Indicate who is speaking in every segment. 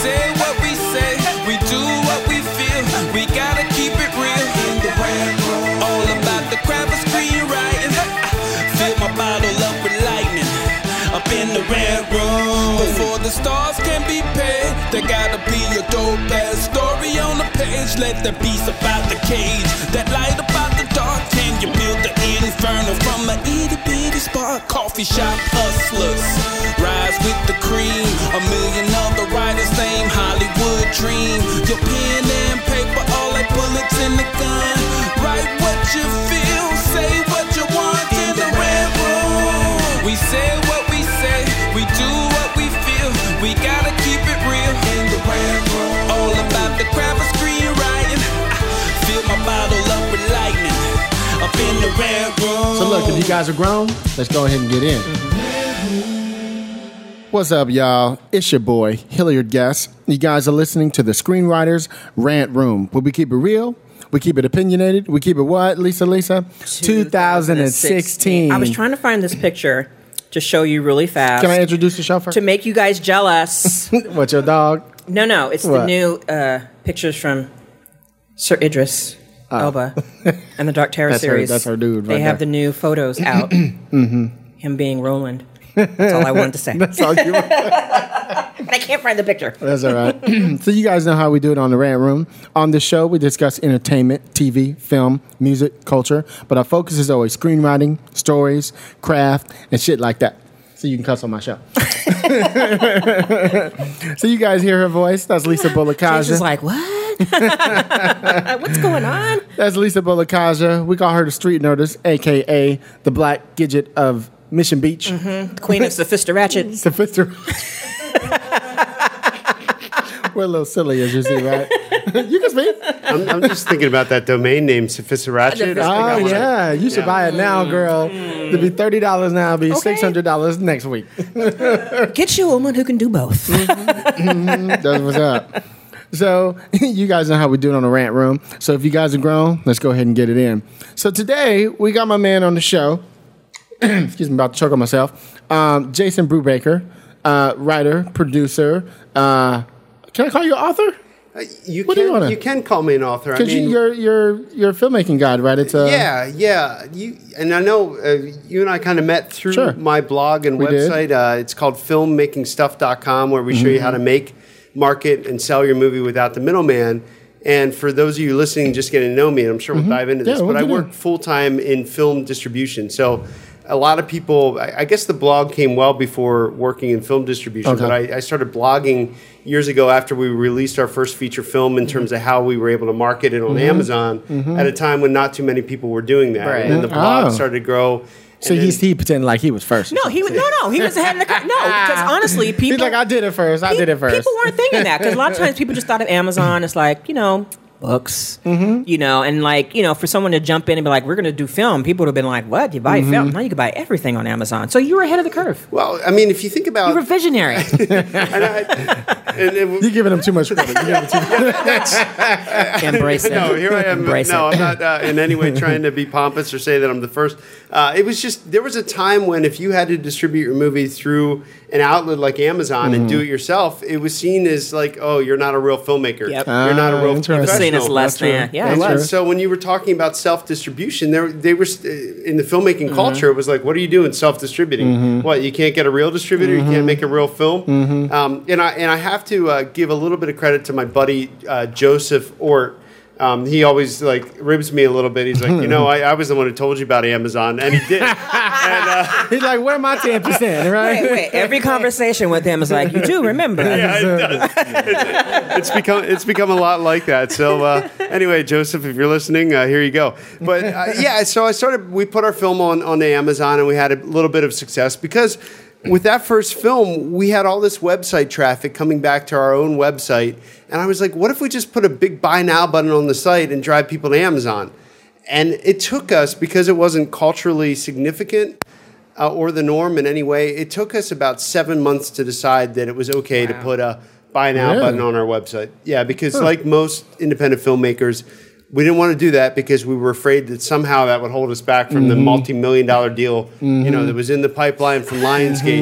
Speaker 1: say what we say, we do what we feel. We gotta keep it real in the Rant Room. All about the craft of screenwriting. Fill my bottle up with lightning. Up in the Rant Room. Before the stars can be paid, there gotta be a dope ass story on the page. Let the beast about the cage, that light about the dark. Can you build the inferno from an itty bitty spark? Coffee shop hustlers, rise with the cream. A million other writers, same Hollywood dream. Your pen and paper, all like bullets in the gun. Write what you feel, say what you want in the Rant Room. We say what we say, we do what we feel. We gotta keep it real in the Rant Room. All about the craft of screenwriting. Fill my bottle up with lightning. Up in the Rant Room.
Speaker 2: So look, if you guys are grown, let's go ahead and get in. What's up, y'all? It's your boy, Hilliard Guest. You guys are listening to the Screenwriters Rant Room, where we keep it real, we keep it opinionated, we keep it what, Lisa? 2016.
Speaker 3: I was trying to find this picture to show you really fast.
Speaker 2: Can I introduce the show first?
Speaker 3: To make you guys jealous.
Speaker 2: What's your dog?
Speaker 3: No, it's
Speaker 2: What?
Speaker 3: the new pictures from Sir Idris Elba and the Dark Terror series.
Speaker 2: That's her dude right
Speaker 3: They have
Speaker 2: there.
Speaker 3: the new photos out. Him being Roland. That's all I wanted to say.
Speaker 2: That's all you
Speaker 3: But I can't find the picture.
Speaker 2: That's all right. So you guys know how we do it on the Rant Room. On this show, we discuss entertainment, TV, film, music, culture, but our focus is always screenwriting, stories, craft, and shit like that. So you can cuss on my show. So you guys hear her voice. That's Lisa Bolakaja.
Speaker 3: She's like, what? What's going on?
Speaker 2: That's Lisa Bolakaja. We call her the Street Nerdist, a.k.a. the Black Gidget of Mission Beach.
Speaker 3: The Queen of Sophista Ratchet.
Speaker 2: We're a little silly, as you see, right? You can speak.
Speaker 4: I'm just thinking about that domain name, Sophistiratchet.
Speaker 2: Oh, yeah. You should buy it now, girl. It'll be $30 now. It'll be $600 next week.
Speaker 3: Get you a woman who can do both.
Speaker 2: That's what's up. So, you guys know how we do it on the Rant Room. So, if you guys are grown, let's go ahead and get it in. So, today, we got my man on the show. Excuse me, about to choke on myself. Jason Brubaker, writer, producer. Can I call you author?
Speaker 4: You can call me an author.
Speaker 2: Because you're a filmmaking guy, right? It's
Speaker 4: yeah. And I know you and I kind of met through my blog and website. It's called filmmakingstuff.com, where we show you how to make, market, and sell your movie without the middleman. And for those of you listening, just getting to know me, and I'm sure we'll dive into this, but I work full-time in film distribution. So a lot of people, I guess the blog came well before working in film distribution, but I started blogging years ago after we released our first feature film in terms of how we were able to market it on Amazon at a time when not too many people were doing that.
Speaker 3: Right.
Speaker 4: And then the blog started to grow.
Speaker 2: So he pretended like he was first.
Speaker 3: No, he was ahead in the no, because honestly, people.
Speaker 2: He's like, I did it first.
Speaker 3: People weren't thinking that because a lot of times people just thought of Amazon as like, books, and like, for someone to jump in and be like, we're going to do film, people would have been like, what? You buy film? Now you can buy everything on Amazon. So you were ahead of the curve.
Speaker 4: Well, I mean, if you think about...
Speaker 3: You were visionary.
Speaker 2: You're giving him too much credit.
Speaker 3: Embrace it.
Speaker 4: No, here I am.
Speaker 3: Embrace
Speaker 4: no,
Speaker 3: it.
Speaker 4: I'm not in any way trying to be pompous or say that I'm the first. It was just, there was a time when if you had to distribute your movie through an outlet like Amazon and do it yourself, it was seen as like, oh, you're not a real filmmaker.
Speaker 3: Yep.
Speaker 4: You're not a real professional.
Speaker 3: Seen as less than. Yeah,
Speaker 4: it was. So when you were talking about self-distribution, they were in the filmmaking culture. It was like, what are you doing self-distributing? What, you can't get a real distributor? You can't make a real film? And I have to give a little bit of credit to my buddy Joseph Ort. He always ribs me a little bit. He's like, I was the one who told you about Amazon, and he did. And,
Speaker 2: he's like, where my 10%, right?
Speaker 3: Wait. Every conversation with him is like, you do remember.
Speaker 4: Yeah, it does. It's become a lot like that. So anyway, Joseph, if you're listening, here you go. But so we put our film on Amazon, and we had a little bit of success because with that first film, we had all this website traffic coming back to our own website. And I was like, what if we just put a big buy now button on the site and drive people to Amazon? And it took us, because it wasn't culturally significant or the norm in any way, it took us about 7 months to decide that it was okay to put a buy now button on our website. Yeah, because like most independent filmmakers, we didn't want to do that because we were afraid that somehow that would hold us back from the multi-million-dollar deal, that was in the pipeline from Lionsgate.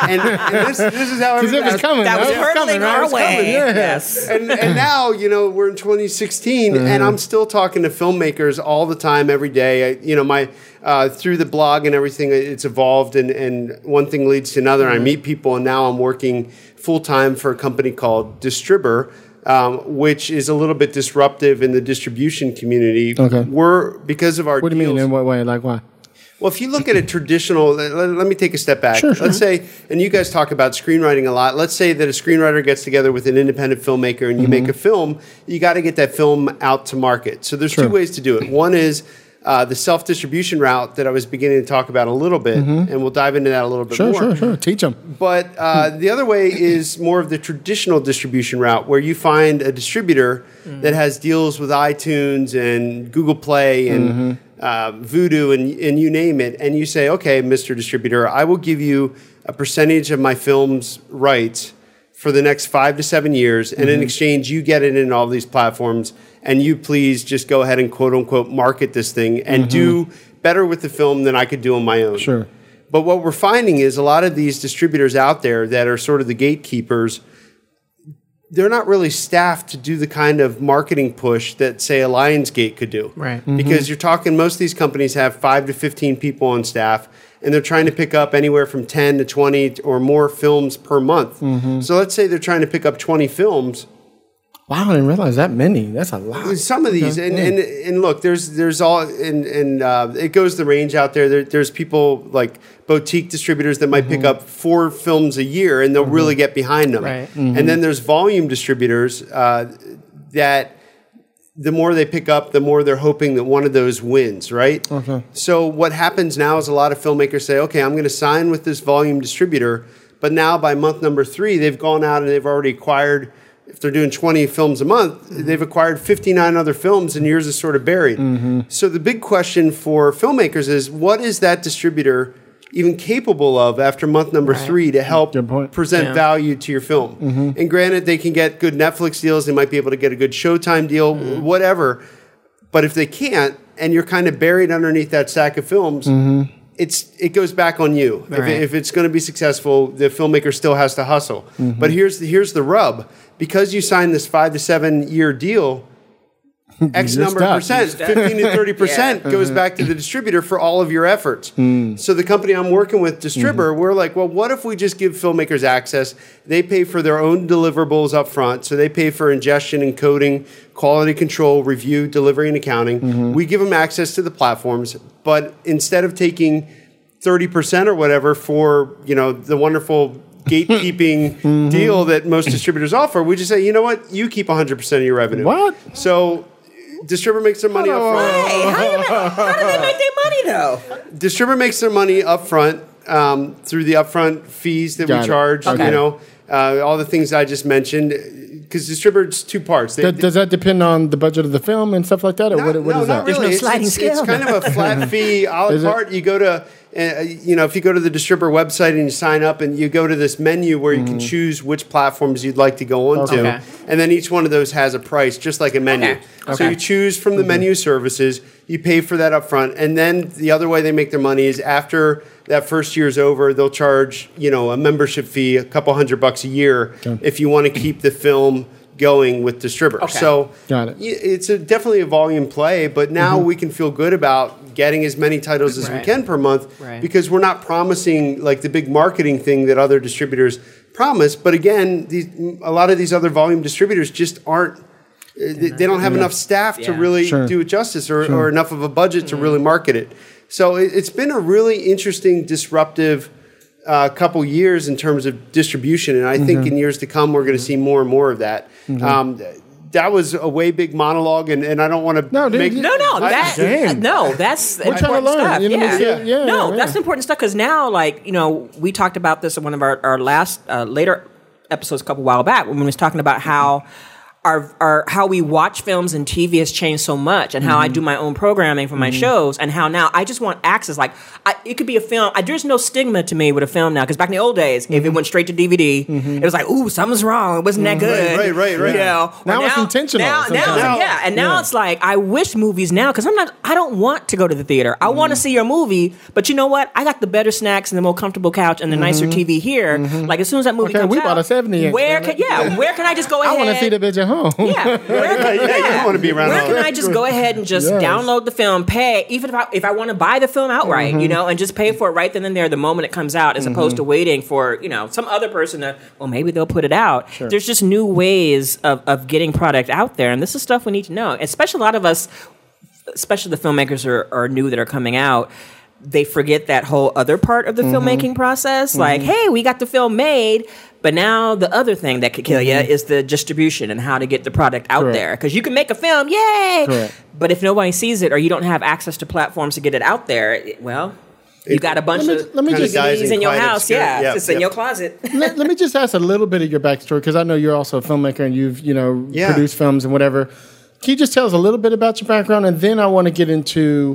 Speaker 4: and this is how
Speaker 2: Because it was coming.
Speaker 3: That was
Speaker 2: right? It
Speaker 3: hurtling
Speaker 2: coming, right? It
Speaker 3: our
Speaker 2: was
Speaker 3: way.
Speaker 2: coming, yeah.
Speaker 3: Yes.
Speaker 4: and now, we're in 2016, and I'm still talking to filmmakers all the time, every day. My through the blog and everything, it's evolved, and one thing leads to another. I meet people, and now I'm working full-time for a company called Distribber, which is a little bit disruptive in the distribution community.
Speaker 2: Okay.
Speaker 4: Because of our
Speaker 2: What do you mean?
Speaker 4: deals.
Speaker 2: In what way? Like why?
Speaker 4: Well, if you look at a traditional, let me take a step back.
Speaker 2: Sure.
Speaker 4: Let's say, and you guys talk about screenwriting a lot. Let's say that a screenwriter gets together with an independent filmmaker and you make a film. You got to get that film out to market. So there's two ways to do it. One is the self-distribution route that I was beginning to talk about a little bit, and we'll dive into that a little bit more.
Speaker 2: Sure. Teach them.
Speaker 4: But the other way is more of the traditional distribution route, where you find a distributor that has deals with iTunes and Google Play and Vudu and you name it, and you say, okay, Mr. Distributor, I will give you a percentage of my film's rights for the next 5 to 7 years, and in exchange, you get it in all these platforms, and you please just go ahead and quote-unquote market this thing and do better with the film than I could do on my own.
Speaker 2: Sure.
Speaker 4: But what we're finding is a lot of these distributors out there that are sort of the gatekeepers, they're not really staffed to do the kind of marketing push that, say, a Lionsgate could do.
Speaker 3: Right.
Speaker 4: Because you're talking, most of these companies have 5 to 15 people on staff, and they're trying to pick up anywhere from 10 to 20 or more films per month. So let's say they're trying to pick up 20 films.
Speaker 2: Wow, I didn't realize that many. That's a lot.
Speaker 4: Some of these, and look, there's all, and it goes the range out there. There's people like boutique distributors that might pick up 4 films a year, and they'll really get behind them.
Speaker 3: Right.
Speaker 4: And then there's volume distributors that the more they pick up, the more they're hoping that one of those wins, right?
Speaker 2: Okay.
Speaker 4: So what happens now is a lot of filmmakers say, okay, I'm going to sign with this volume distributor, but now by month number 3, they've gone out and they've already acquired, if they're doing 20 films a month, they've acquired 59 other films, and yours is sort of buried. So the big question for filmmakers is, what is that distributor even capable of after month number 3 to help
Speaker 2: Good point.
Speaker 4: present value to your film? And granted, they can get good Netflix deals, they might be able to get a good Showtime deal, whatever. But if they can't, and you're kind of buried underneath that stack of films, it goes back on you.
Speaker 3: Right.
Speaker 4: If it's going to be successful, the filmmaker still has to hustle. But here's the rub. Because you signed this 5 to 7 year deal, X
Speaker 2: You're
Speaker 4: number of
Speaker 2: stuck.
Speaker 4: percent, 15 to 30% goes back to the distributor for all of your efforts. So the company I'm working with, Distribber, we're like, well, what if we just give filmmakers access? They pay for their own deliverables up front. So they pay for ingestion, encoding, quality control, review, delivery, and accounting. We give them access to the platforms, but instead of taking 30% or whatever for, the wonderful gatekeeping deal that most distributors offer, we just say, you know what, you keep 100% of your revenue.
Speaker 2: What?
Speaker 4: So Distribber makes their money up front.
Speaker 3: Hey, how do they make their money though?
Speaker 4: Distribber makes their money up front through the upfront fees that
Speaker 2: Got
Speaker 4: we
Speaker 2: it.
Speaker 4: charge,
Speaker 3: Okay.
Speaker 4: all the things I just mentioned. Because Distribber, it's 2 parts.
Speaker 2: Does that depend on the budget of the film and stuff like that, or what is
Speaker 4: not
Speaker 2: that?
Speaker 3: There's no
Speaker 4: really.
Speaker 3: sliding
Speaker 4: It's
Speaker 3: scale.
Speaker 4: kind of a flat fee, a la
Speaker 2: Is it?
Speaker 4: carte. You go to, if you go to the Distribber website and you sign up, and you go to this menu where you can choose which platforms you'd like to go onto,
Speaker 3: Okay.
Speaker 4: and then each one of those has a price, just like a menu.
Speaker 3: Okay.
Speaker 4: So
Speaker 3: Okay.
Speaker 4: you choose from the menu services, you pay for that up front, and then the other way they make their money is after that first year's over, they'll charge a membership fee, a couple $100 a year, if you want to keep the film going with Distribber.
Speaker 3: Okay.
Speaker 4: So
Speaker 2: Got it.
Speaker 4: it's definitely a volume play, but now we can feel good about getting as many titles as we
Speaker 3: Right.
Speaker 4: can per month
Speaker 3: Right.
Speaker 4: because we're not promising like the big marketing thing that other distributors promise. But again, a lot of these other volume distributors just aren't. They don't have enough staff to
Speaker 3: Yeah.
Speaker 4: really
Speaker 2: Sure.
Speaker 4: do it justice or enough of a budget to really market it. So it's been a really interesting, disruptive couple years in terms of distribution, and I think in years to come we're going to see more and more of that. That was a way big monologue, and I don't want to
Speaker 2: No, dude,
Speaker 4: make
Speaker 2: you-
Speaker 3: No,
Speaker 2: Damn.
Speaker 3: that's
Speaker 2: We're trying to
Speaker 3: important
Speaker 2: learn,
Speaker 3: stuff.
Speaker 2: you know what I'm saying? Yeah,
Speaker 3: no,
Speaker 2: yeah.
Speaker 3: that's important stuff because now, we talked about this in one of our last later episodes a couple while back when we was talking about how our how we watch films and TV has changed so much, and how I do my own programming for my shows, and how now I just want access. Like, it could be a film. There's no stigma to me with a film now, because back in the old days, if it went straight to DVD, it was like, ooh, something's wrong. It wasn't that good.
Speaker 4: Right.
Speaker 3: You know?
Speaker 2: Now it's intentional sometimes.
Speaker 3: Now it's like, I wish movies now, because I don't want to go to the theater. I want to see your movie, but you know what? I got the better snacks and the more comfortable couch and the nicer TV here. Like, as soon as that movie comes
Speaker 2: we
Speaker 3: out,
Speaker 2: bought a 70-inch.
Speaker 3: where can I just go ahead?
Speaker 2: I want to see the bitch at home.
Speaker 3: Yeah,
Speaker 4: You don't want to be around.
Speaker 3: Where
Speaker 4: all
Speaker 3: can
Speaker 4: that.
Speaker 3: I just go ahead and just download the film, pay, even if I want to buy the film outright, you know, and just pay for it right then and there the moment it comes out, as opposed to waiting for, you know, some other person to, well, maybe they'll put it out. Sure. There's just new ways of getting product out there, and this is stuff we need to know. Especially a lot of us, especially the filmmakers are new that are coming out, they forget that whole other part of the filmmaking process. Like, hey, we got the film made, but now the other thing that could kill you is the distribution and how to get the product out there. Because you can make a film, yay!
Speaker 2: Correct.
Speaker 3: But if nobody sees it, or you don't have access to platforms to get it out there, well, you got a bunch of
Speaker 2: let me just-
Speaker 3: DVDs in your
Speaker 4: quiet
Speaker 3: house.
Speaker 4: obscurity.
Speaker 3: Yeah,
Speaker 4: Yep,
Speaker 3: it's in
Speaker 4: yep.
Speaker 3: your closet.
Speaker 2: let me just ask a little bit of your backstory, because I know you're also a filmmaker and you've produced films and whatever. Can you just tell us a little bit about your background, and then I want to get into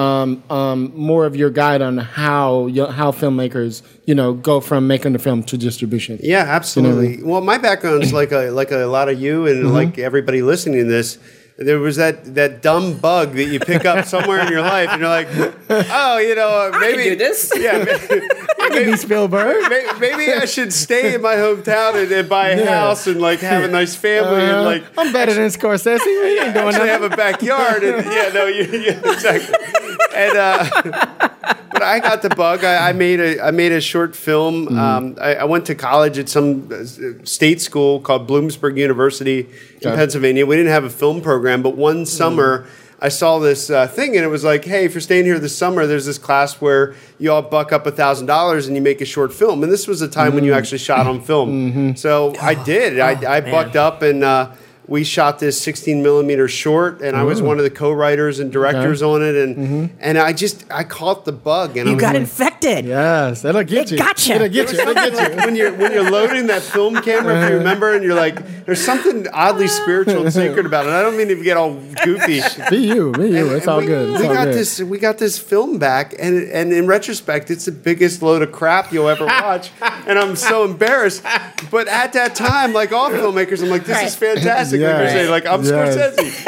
Speaker 2: more of your guide on how filmmakers go from making the film to distribution.
Speaker 4: Yeah, absolutely. Well, my background is like a lot of you and like everybody listening to this. There was that dumb bug that you pick up somewhere in your life, and you're like, oh, maybe
Speaker 3: I can do this.
Speaker 4: Yeah,
Speaker 2: Maybe Spielberg.
Speaker 4: maybe I should stay in my hometown and buy a house and like have a nice family and like.
Speaker 2: I'm better than Scorsese. We ain't doing
Speaker 4: Actually
Speaker 2: nothing.
Speaker 4: have a backyard and exactly. And but I got the bug. I made a short film. I went to college at some state school called Bloomsburg University in Pennsylvania. We didn't have a film program, but one summer I saw this thing, and it was like, hey, if you're staying here this summer, there's this class where you all buck up $1,000 and you make a short film. And this was a time when you actually shot on film. So I did. I bucked up and we shot this 16 millimeter short, and I was one of the co-writers and directors on it, and I caught the bug, and
Speaker 3: You got infected.
Speaker 2: Yes, that'll get you.
Speaker 3: gotcha.
Speaker 2: It'll get you. It'll get you.
Speaker 4: when you're loading that film camera, if you remember, and you're like, there's something oddly spiritual and sacred about it. I don't mean to get all goofy.
Speaker 2: Be you. It's all good. It's all good.
Speaker 4: We got this film back, and in retrospect, it's the biggest load of crap you'll ever watch, and I'm so embarrassed. But at that time, like all filmmakers, I'm like, this is fantastic. Like you're saying, like I'm Scorsese.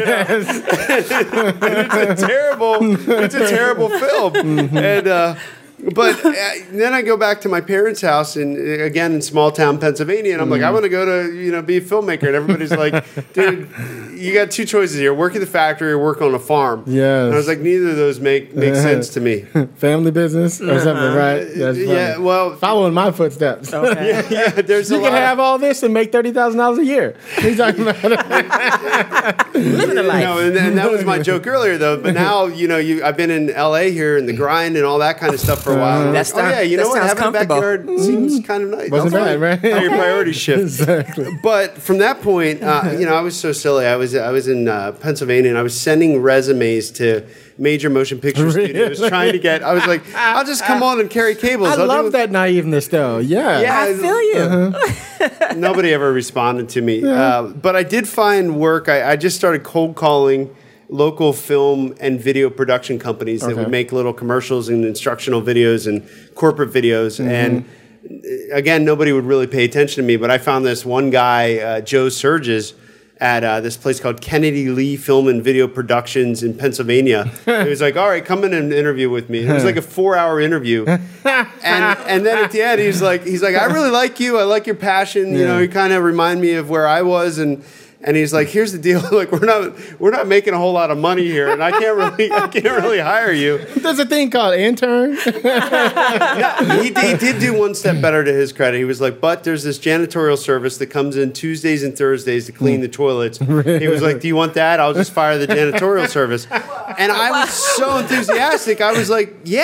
Speaker 4: And it's a terrible film, and. But then I go back to my parents' house, and again in small town Pennsylvania, and I'm like, I want to go to be a filmmaker, and everybody's like, dude, you got two choices here: work at the factory or work on a farm.
Speaker 2: Yes.
Speaker 4: And I was like, neither of those make sense to me.
Speaker 2: Family business or something, right? That's funny.
Speaker 4: Yeah, well,
Speaker 2: following my footsteps.
Speaker 3: Okay.
Speaker 4: yeah, there's
Speaker 2: You
Speaker 4: a
Speaker 2: can
Speaker 4: lot.
Speaker 2: have all this and make $30,000 a year. What are you talking about?
Speaker 3: Living a life.
Speaker 4: No, and that was my joke earlier, though. But now, I've been in L.A. here in the grind and all that kind of stuff for a while.
Speaker 3: That sounds-
Speaker 4: you know
Speaker 3: that
Speaker 4: what?
Speaker 3: sounds
Speaker 4: Having a
Speaker 3: comfortable.
Speaker 4: backyard seems kind of nice.
Speaker 2: Wasn't
Speaker 4: That's
Speaker 2: bad, right?
Speaker 4: How your priorities shift.
Speaker 2: Exactly.
Speaker 4: But from that point, I was so silly. I was in Pennsylvania, and I was sending resumes to major motion picture studios, trying to get. I was like, I'll just come on and carry cables.
Speaker 2: I love that naiveness, though. Yeah.
Speaker 4: Yeah.
Speaker 3: I feel you.
Speaker 4: Nobody ever responded to me. But I did find work. I just started cold calling local film and video production companies that would make little commercials and instructional videos and corporate videos. And again, nobody would really pay attention to me. But I found this one guy, Joe Surges, at this place called Kennedy Lee Film and Video Productions in Pennsylvania. He was like, all right, come in and interview with me. And it was like a 4-hour interview. And then at the end, he's like, I really like you. I like your passion. You kind of remind me of where I was. And he's like, here's the deal. Like, we're not making a whole lot of money here, and I can't really hire you.
Speaker 2: There's a thing called intern.
Speaker 4: He did do one step better to his credit. He was like, but there's this janitorial service that comes in Tuesdays and Thursdays to clean the toilets. He was like, do you want that? I'll just fire the janitorial service. And I was so enthusiastic. I was like, yeah.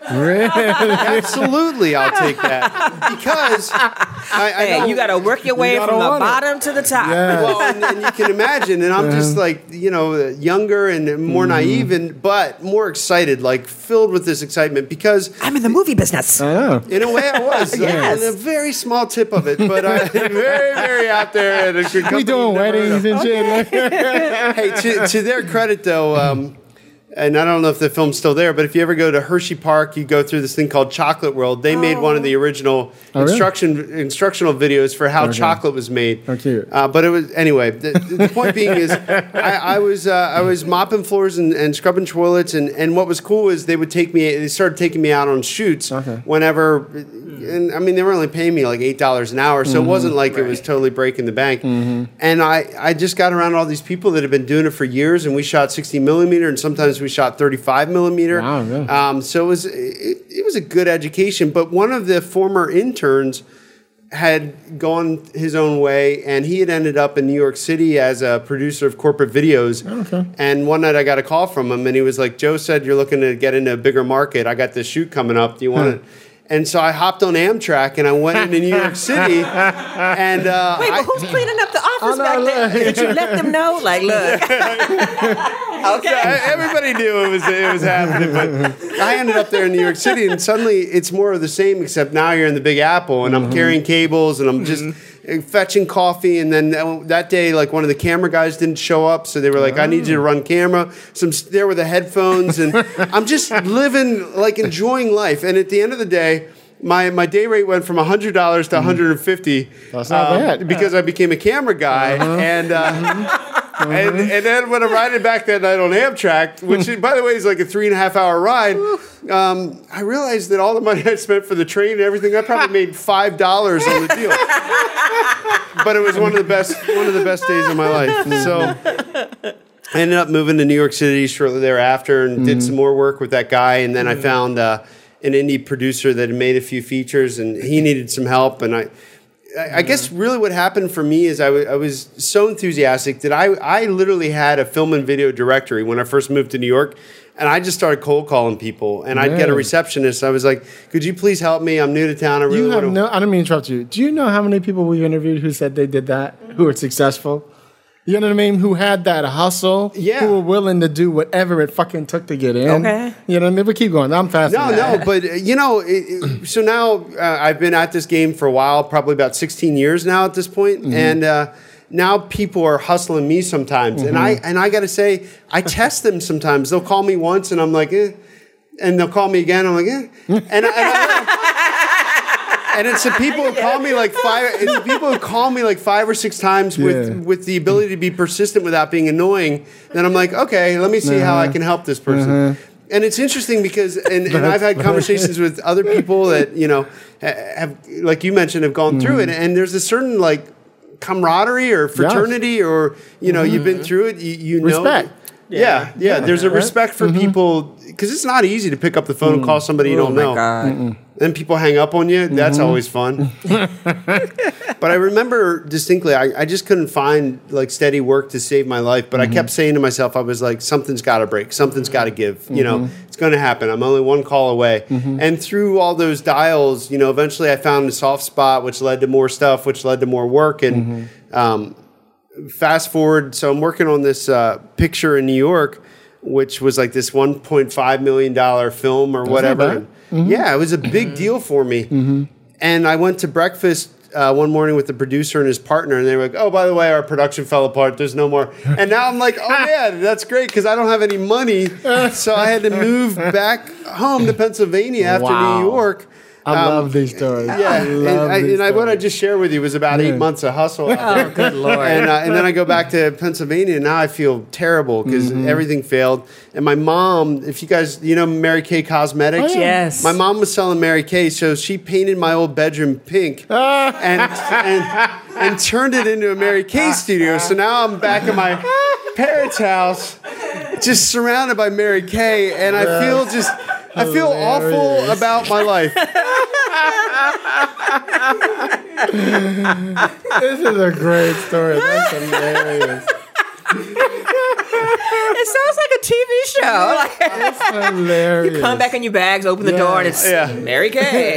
Speaker 2: Really?
Speaker 4: Absolutely, I'll take that because I know,
Speaker 3: you got to work your way
Speaker 2: gotta
Speaker 3: from the
Speaker 2: want it.
Speaker 3: bottom to the top.
Speaker 2: Yeah.
Speaker 4: well, and you can imagine, and I'm just like, younger and more naive, but more excited, like filled with this excitement because
Speaker 3: I'm in the movie business.
Speaker 2: I know.
Speaker 4: in a way I was,
Speaker 3: Yes.
Speaker 4: on a very small tip of it, but very, very out there. At a good
Speaker 2: We
Speaker 4: company
Speaker 2: doing
Speaker 4: you've never heard
Speaker 2: weddings
Speaker 4: of.
Speaker 2: and shit.
Speaker 4: Hey, to their credit though, and I don't know if the film's still there, but if you ever go to Hershey Park, you go through this thing called Chocolate World. They made one of the original
Speaker 2: really?
Speaker 4: instructional videos for how chocolate was made.
Speaker 2: Oh, cute.
Speaker 4: But it was anyway. The point being is, I was mopping floors and scrubbing toilets, and what was cool is they started taking me out on shoots whenever. And I mean, they were only paying me like $8 an hour, so it wasn't like it was totally breaking the bank. And I just got around all these people that have been doing it for years, and we shot 60 millimeter, and sometimes we shot 35 millimeter.
Speaker 2: Wow, really?
Speaker 4: So it was a good education. But one of the former interns had gone his own way, and he had ended up in New York City as a producer of corporate videos.
Speaker 2: Okay.
Speaker 4: And one night I got a call from him, and he was like, "Joe said you're looking to get into a bigger market. I got this shoot coming up. Do you want it?" And so I hopped on Amtrak and I went into New York City. And
Speaker 3: Wait, but who's cleaning up the office
Speaker 2: no,
Speaker 3: back there?
Speaker 2: look.
Speaker 3: Did you let them know? Like, look. Okay.
Speaker 4: everybody knew it was happening. But I ended up there in New York City, and suddenly it's more of the same, except now you're in the Big Apple, and I'm carrying cables, and I'm just fetching coffee. And then that day, like one of the camera guys didn't show up, so they were like, "I need you to run camera." So I'm there with the headphones, and I'm just living, like enjoying life. And at the end of the day, my day rate went from $100 to $150.
Speaker 2: That's not bad.
Speaker 4: Because I became a camera guy, and then when I'm riding back that night on Amtrak, which by the way is like a 3.5 hour ride, I realized that all the money I spent for the train and everything, I probably made $5 on the deal. But it was one of the best days of my life. So I ended up moving to New York City shortly thereafter and did some more work with that guy, and then I found an indie producer that had made a few features, and he needed some help. And I guess really what happened for me is I was so enthusiastic that I literally had a film and video directory when I first moved to New York, and I just started cold calling people, and I'd get a receptionist. I was like, "Could you please help me? I'm new to town. I really want to."
Speaker 2: I don't mean to interrupt you. Do you know how many people we've interviewed who said they did that, who are successful? You know what I mean? Who had that hustle?
Speaker 4: Yeah.
Speaker 2: Who were willing to do whatever it fucking took to get in.
Speaker 3: Okay.
Speaker 2: You know what I mean? But keep going. I'm fascinated.
Speaker 4: No, but so now I've been at this game for a while, probably about 16 years now at this point, and now people are hustling me sometimes, and I got to say, I test them sometimes. They'll call me once, and I'm like, eh, and they'll call me again. I'm like, eh, and it's the people who call me like five or six times with the ability to be persistent without being annoying. Then I'm like, okay, let me see how I can help this person. And it's interesting because, and I've had conversations with other people that have, like you mentioned, have gone through it, and there's a certain like camaraderie or fraternity, or you've been through it. You
Speaker 2: Respect.
Speaker 4: know. Yeah. There's a respect for people, because it's not easy to pick up the phone and call somebody you don't know.
Speaker 3: God.
Speaker 4: Then people hang up on you. That's always fun. But I remember distinctly, I just couldn't find like steady work to save my life. But I kept saying to myself, I was like, something's got to break. Something's got to give. It's going to happen. I'm only one call away. And through all those dials, eventually I found a soft spot, which led to more stuff, which led to more work. And fast forward, so I'm working on this picture in New York, which was like this $1.5 million film or whatever. Yeah, it was a big deal for me. And I went to breakfast one morning with the producer and his partner, and they were like, "Oh, by the way, our production fell apart. There's no more." And now I'm like, "Oh man, that's great," because I don't have any money, so I had to move back home to Pennsylvania after New York.
Speaker 2: I love these stories.
Speaker 4: Yeah, what I just shared with you was about 8 months of hustle.
Speaker 3: Oh, good Lord.
Speaker 4: And then I go back to Pennsylvania, and now I feel terrible because everything failed. And my mom, if you guys, Mary Kay Cosmetics?
Speaker 3: Oh, yes.
Speaker 4: My mom was selling Mary Kay, so she painted my old bedroom pink and turned it into a Mary Kay studio. So now I'm back at my parents' house, just surrounded by Mary Kay, and I feel awful about my life.
Speaker 2: This is a great story. That's hilarious.
Speaker 3: It sounds like a TV show. Like,
Speaker 2: Hilarious.
Speaker 3: you come back in your bags, open the door, and it's
Speaker 4: Yeah.
Speaker 3: Mary Kay.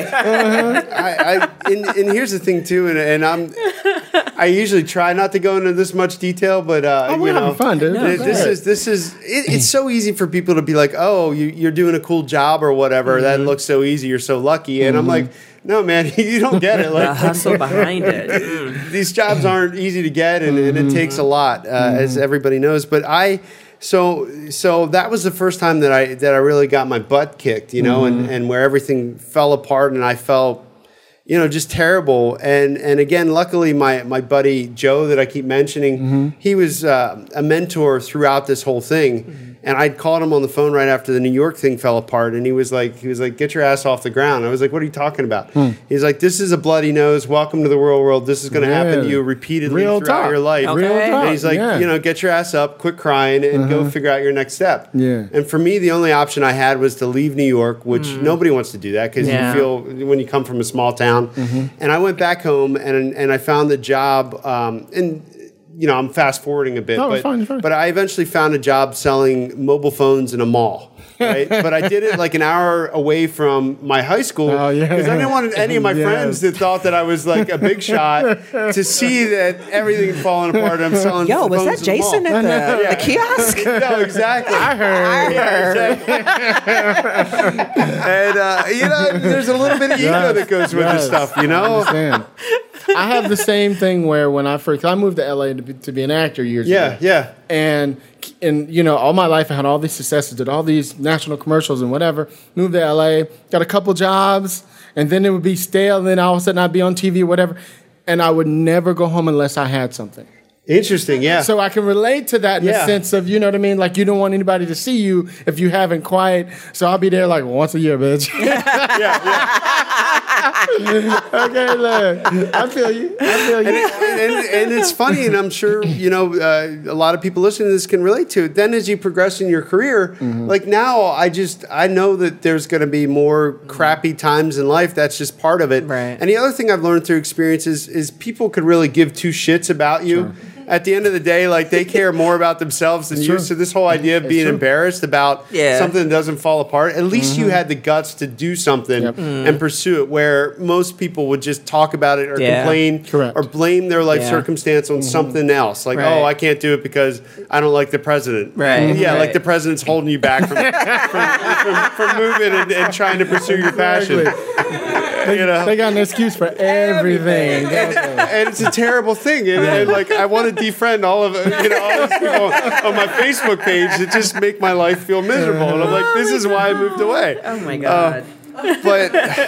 Speaker 4: And here's the thing too, and I usually try not to go into this much detail, but
Speaker 2: we're having fun, dude.
Speaker 4: It's so easy for people to be like, oh, you're doing a cool job or whatever. That looks so easy. You're so lucky, and I'm like, no, man, you don't get it.
Speaker 3: The
Speaker 4: Like
Speaker 3: hustle behind it.
Speaker 4: these jobs aren't easy to get, and it takes a lot, as everybody knows. But so that was the first time that I really got my butt kicked, and where everything fell apart, and I felt, just terrible. And again, luckily, my buddy Joe that I keep mentioning, he was a mentor throughout this whole thing. And I'd called him on the phone right after the New York thing fell apart, and he was like, "Get your ass off the ground." I was like, "What are you talking about?" He's like, "This is a bloody nose. Welcome to the real world. This is going to happen to you repeatedly throughout your life."
Speaker 3: Okay.
Speaker 2: Real talk.
Speaker 4: And he's like, get your ass up, quit crying, and go figure out your next step.
Speaker 2: Yeah.
Speaker 4: And for me, the only option I had was to leave New York, which nobody wants to do that because
Speaker 3: Yeah.
Speaker 4: you feel when you come from a small town. And I went back home and I found the job. I'm fast forwarding a bit,
Speaker 2: No,
Speaker 4: but
Speaker 2: it's fine, it's fine.
Speaker 4: but I eventually found a job selling mobile phones in a mall. Right, but I did it like an hour away from my high school
Speaker 2: Oh, yeah.
Speaker 4: because I didn't want any of my
Speaker 2: Yes.
Speaker 4: friends that thought that I was like a big shot to see that everything falling apart. I'm selling.
Speaker 3: Yo, was
Speaker 4: phones
Speaker 3: that
Speaker 4: in the
Speaker 3: Jason
Speaker 4: mall.
Speaker 3: at the kiosk?
Speaker 4: No, exactly.
Speaker 2: I heard.
Speaker 4: And there's a little bit of ego that goes with this stuff,
Speaker 2: I understand. I have the same thing where when I moved to LA to be an actor years ago.
Speaker 4: Yeah.
Speaker 2: And all my life I had all these successes, did all these national commercials and whatever. Moved to LA, got a couple jobs, and then it would be stale. And then all of a sudden I'd be on TV or whatever, and I would never go home unless I had something.
Speaker 4: Interesting, yeah.
Speaker 2: So I can relate to that in the
Speaker 4: Yeah.
Speaker 2: sense of, you know what I mean? Like, you don't want anybody to see you if you haven't quite. So I'll be there like once a year, bitch. Okay, look. I feel you.
Speaker 4: And it's funny, and I'm sure a lot of people listening to this can relate to it. Then, as you progress in your career, like now, I know that there's going to be more crappy times in life. That's just part of it.
Speaker 3: Right.
Speaker 4: And the other thing I've learned through experience is people could really give two shits about you. Sure. At the end of the day, like they care more about themselves than you.
Speaker 2: true.
Speaker 4: So this whole idea of being embarrassed about something that doesn't fall apart, at least you had the guts to do something and pursue it. Where most people would just talk about it or complain
Speaker 2: Correct.
Speaker 4: or blame their life circumstance on something else. Like,
Speaker 3: Right.
Speaker 4: oh, I can't do it because I don't like the president.
Speaker 3: Right.
Speaker 4: Yeah,
Speaker 3: Right.
Speaker 4: like the president's holding you back from moving and trying to pursue your passion.
Speaker 2: They got an excuse for everything.
Speaker 4: And it's a terrible thing. And like, I want to defriend all of all these people on my Facebook page that just make my life feel miserable. And I'm like, this is why I moved away.
Speaker 3: Oh my God.
Speaker 4: But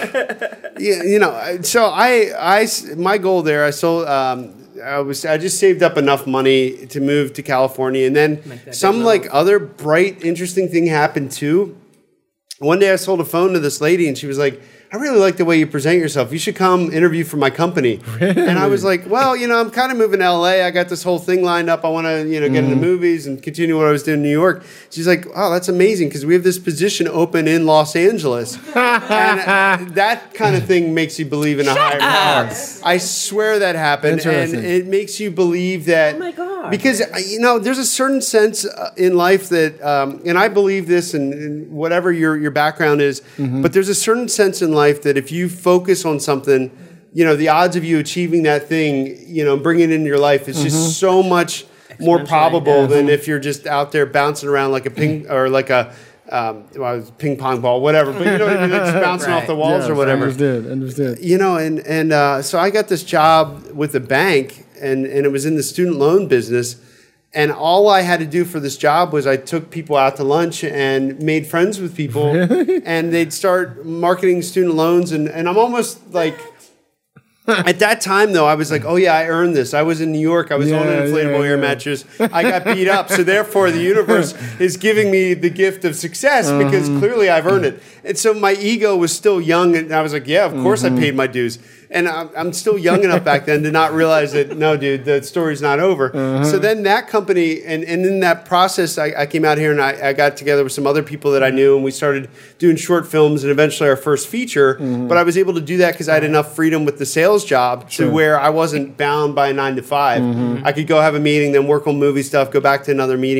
Speaker 4: so my goal there, I just saved up enough money to move to California, and then some like other bright, interesting thing happened too. One day I sold a phone to this lady, and she was like, I really like the way you present yourself. You should come interview for my company. Really? And I was like, well, I'm kind of moving to LA. I got this whole thing lined up. I want to, get into movies and continue what I was doing in New York. She's like, oh, that's amazing because we have this position open in Los Angeles. And that kind of thing makes you believe in a higher power. I swear that happened. And it makes you believe that.
Speaker 3: Oh my God.
Speaker 4: Because, there's a certain sense in life that, and I believe this in whatever your background is, but there's a certain sense in life that if you focus on something, the odds of you achieving that thing, bringing it into your life is just so much more probable than if you're just out there bouncing around like a ping or like a ping pong ball, whatever. But you know what I mean, like just bouncing off the walls or whatever.
Speaker 2: Understood.
Speaker 4: So I got this job with a bank, and it was in the student loan business. And all I had to do for this job was I took people out to lunch and made friends with people. Really? And they'd start marketing student loans. And I'm almost like, at that time, though, I was like, oh, yeah, I earned this. I was in New York. I was on an inflatable air mattress. I got beat up. So therefore, the universe is giving me the gift of success because clearly I've earned it. And so my ego was still young. And I was like, yeah, of course I paid my dues. And I'm still young enough back then to not realize that, no, dude, the story's not over. So then that company, and in that process, I came out here and I got together with some other people that I knew, and we started doing short films and eventually our first feature. But I was able to do that because I had enough freedom with the sales job to where I wasn't bound by a 9 to 5. I could go have a meeting, then work on movie stuff, go back to another meeting.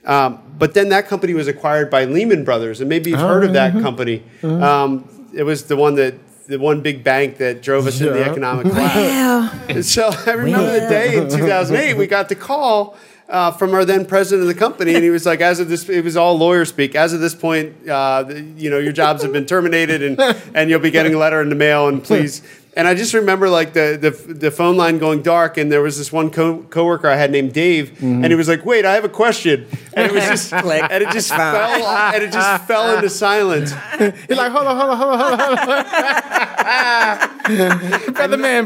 Speaker 4: But then that company was acquired by Lehman Brothers, and maybe you've heard of that company. It was the one big bank that drove us into the economic collapse. And so I remember the day in 2008 we got the call from our then president of the company, and he was like, "As of this, it was all lawyer speak. As of this point, your jobs have been terminated, and you'll be getting a letter in the mail, and please." And I just remember like the phone line going dark, and there was this one coworker I had named Dave, and he was like, "Wait, I have a question," and it was just
Speaker 3: Click.
Speaker 4: and it just fell into silence.
Speaker 2: He's like, hold on. brother man.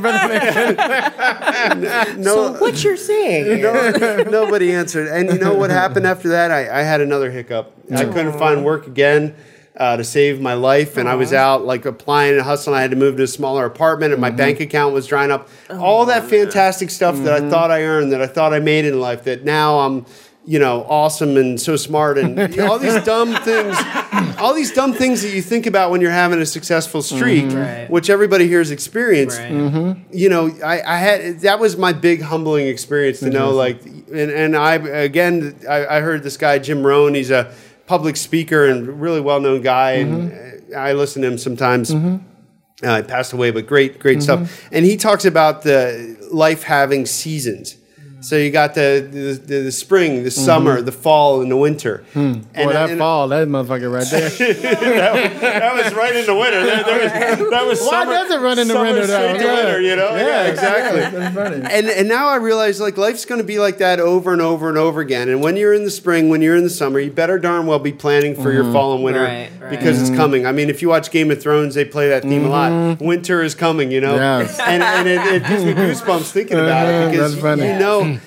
Speaker 4: No,
Speaker 3: So what you're saying?
Speaker 4: nobody answered. And you know what happened after that? I had another hiccup. I couldn't find work again to save my life, and I was out like applying and hustling. I had to move to a smaller apartment, and my bank account was drying up. All that fantastic stuff that I thought I earned, that I thought I made in life, that now I'm awesome and so smart, and all these dumb things, that you think about when you're having a successful streak, which everybody here has experienced. I had that was my big humbling experience to know, like, and I heard this guy Jim Rohn. He's a public speaker and really well-known guy, and I listen to him sometimes. He passed away, but great stuff. And he talks about the life having seasons. So you got the spring, the summer, the fall, and the winter. And
Speaker 2: fall, that motherfucker right there.
Speaker 4: that was right in the winter. That was
Speaker 2: Why
Speaker 4: summer.
Speaker 2: does it run in the winter, though?
Speaker 4: Straight to winter, Yeah, exactly.
Speaker 2: That's funny.
Speaker 4: And now I realize like life's going to be like that over and over and over again. And when you're in the spring, when you're in the summer, you better darn well be planning for your fall and winter
Speaker 3: Right.
Speaker 4: because it's coming. I mean, if you watch Game of Thrones, they play that theme a lot. Winter is coming,
Speaker 2: Yes.
Speaker 4: and it gives me goosebumps thinking about it because
Speaker 2: That's funny.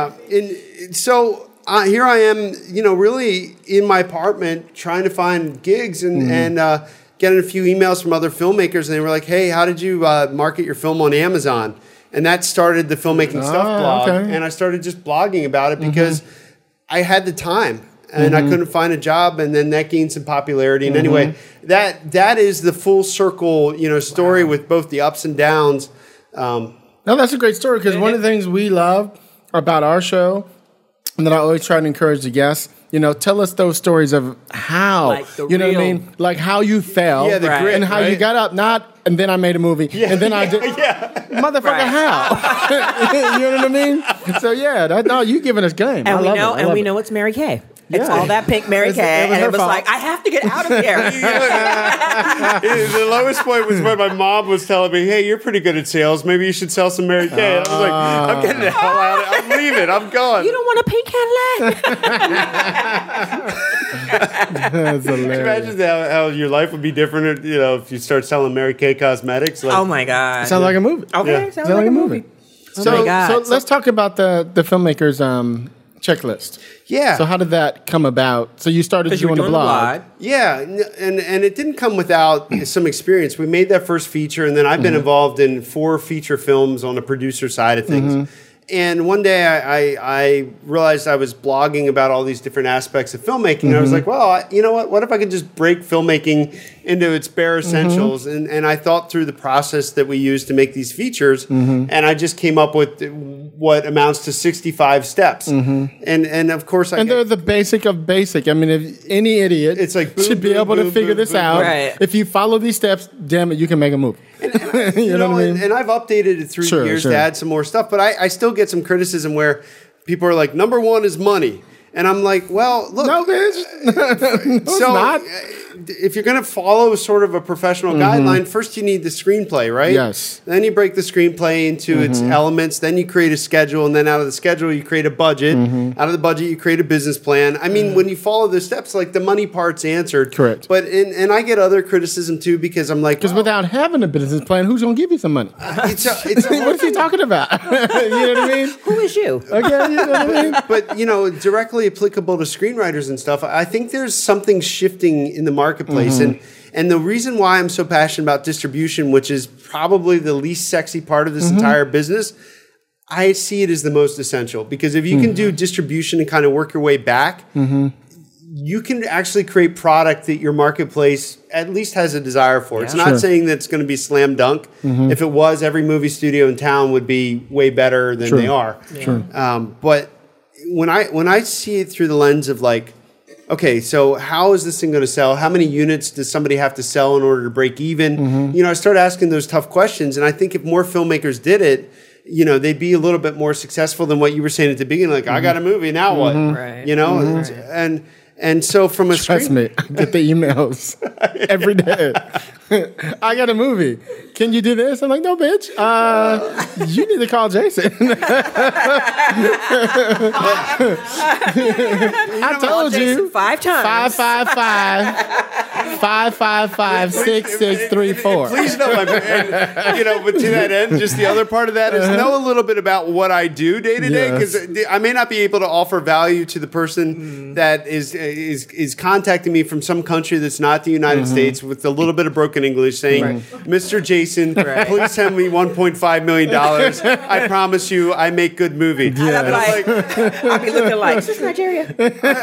Speaker 4: So here I am, really in my apartment trying to find gigs and getting a few emails from other filmmakers, and they were like, "Hey, how did you market your film on Amazon?" And that started the Filmmaking Stuff blog, and I started just blogging about it because I had the time. And I couldn't find a job, and then that gained some popularity. And anyway, that is the full circle, story with both the ups and downs.
Speaker 2: No, that's a great story, because one of the things we love about our show, and that I always try to encourage the guests, tell us those stories of how,
Speaker 3: Like the
Speaker 2: what I
Speaker 3: real-
Speaker 2: mean? Like how you fell,
Speaker 4: Yeah, the grit,
Speaker 2: and how you
Speaker 4: right?
Speaker 2: got up, and then I made a movie, and then I did, motherfucker,
Speaker 3: Right.
Speaker 2: how? You know what I mean? So you giving us game.
Speaker 3: And we know,
Speaker 2: I love it.
Speaker 3: know it's Mary Kay. It's
Speaker 2: Yeah.
Speaker 3: all that pink Mary
Speaker 2: It
Speaker 3: Kay,
Speaker 2: was
Speaker 3: and
Speaker 2: her
Speaker 3: it was
Speaker 2: fault.
Speaker 3: like, I have to get out of here.
Speaker 4: The lowest point was when my mom was telling me, "Hey, you're pretty good at sales. Maybe you should sell some Mary Kay." And I was like, "I'm getting the hell out of it. I'm leaving. I'm gone."
Speaker 3: You don't want a pink Cadillac?
Speaker 2: That's hilarious.
Speaker 4: Imagine how your life would be different, if you start selling Mary Kay cosmetics. Like,
Speaker 3: Oh my god!
Speaker 2: Sounds like a movie.
Speaker 3: Okay,
Speaker 4: Yeah.
Speaker 3: sounds like a movie. Oh
Speaker 2: So,
Speaker 3: my god!
Speaker 2: so let's talk about the filmmakers checklist.
Speaker 4: yeah.
Speaker 2: So how did that come about? So you started
Speaker 3: Because you were
Speaker 2: doing the
Speaker 3: doing the
Speaker 2: blog.
Speaker 3: blog.
Speaker 4: Yeah, and it didn't come without some experience. We made that first feature, and then I've been involved in 4 feature films on the producer side of things. And one day I realized I was blogging about all these different aspects of filmmaking. I was like, well, you know what? What if I could just break filmmaking into its bare essentials? And I thought through the process that we use to make these features, and I just came up with what amounts to 65 steps. And of course,
Speaker 2: And they're the basic of basic. I mean, if any idiot
Speaker 4: It's like boom,
Speaker 2: should be
Speaker 4: boom,
Speaker 2: able to
Speaker 4: boom,
Speaker 2: figure
Speaker 4: boom,
Speaker 2: this
Speaker 4: boom,
Speaker 2: out.
Speaker 3: Right.
Speaker 2: If you follow these steps, damn it, you can make a movie. You know what I mean?
Speaker 4: And I've updated it through
Speaker 2: Sure,
Speaker 4: years
Speaker 2: sure.
Speaker 4: to add some more stuff, but I still get some criticism where people are like, number one is money. And I'm like, well, look.
Speaker 2: No, bitch. No, it's
Speaker 4: So
Speaker 2: not.
Speaker 4: if you're going to follow sort of a professional guideline, first you need the screenplay, right?
Speaker 2: Yes.
Speaker 4: Then you break the screenplay into its elements. Then you create a schedule, and then out of the schedule you create a budget. Out of the budget you create a business plan. I mean, when you follow the steps, like the money part's answered.
Speaker 2: Correct.
Speaker 4: But and I get other criticism too because I'm like,
Speaker 2: Because without having a business plan, who's going to give you some money?
Speaker 4: it's a
Speaker 2: What is he talking about? You know what I mean?
Speaker 3: Who is you?
Speaker 2: Okay, you know what I mean?
Speaker 4: But directly applicable to screenwriters and stuff, I think there's something shifting in the marketplace, and the reason why I'm so passionate about distribution, which is probably the least sexy part of this entire business, I see it as the most essential, because if you can do distribution and kind of work your way back, you can actually create product that your marketplace at least has a desire for. It's not
Speaker 2: Sure.
Speaker 4: saying that it's going to be slam dunk. If it was, every movie studio in town would be way better than they are. But when I see it through the lens of like, okay, so how is this thing going to sell? How many units does somebody have to sell in order to break even? I start asking those tough questions, and I think if more filmmakers did it, they'd be a little bit more successful than what you were saying at the beginning. Like, I got a movie, now what?
Speaker 3: Right.
Speaker 4: And so from a
Speaker 2: Trust me, I get the emails every day. I got a movie. Can you do this? I'm like, no, bitch. You need to call Jason. I told you.
Speaker 3: 5 times.
Speaker 2: 555-555-6634.
Speaker 4: Please know, but to that end, just the other part of that is know a little bit about what I do day to day, because I may not be able to offer value to the person that is contacting me from some country that's not the United States with a little bit of broken English, saying, Mr. Jason, please send me $1.5 million. I promise you, I make good movie.
Speaker 3: I'll be looking like, is this Nigeria? Is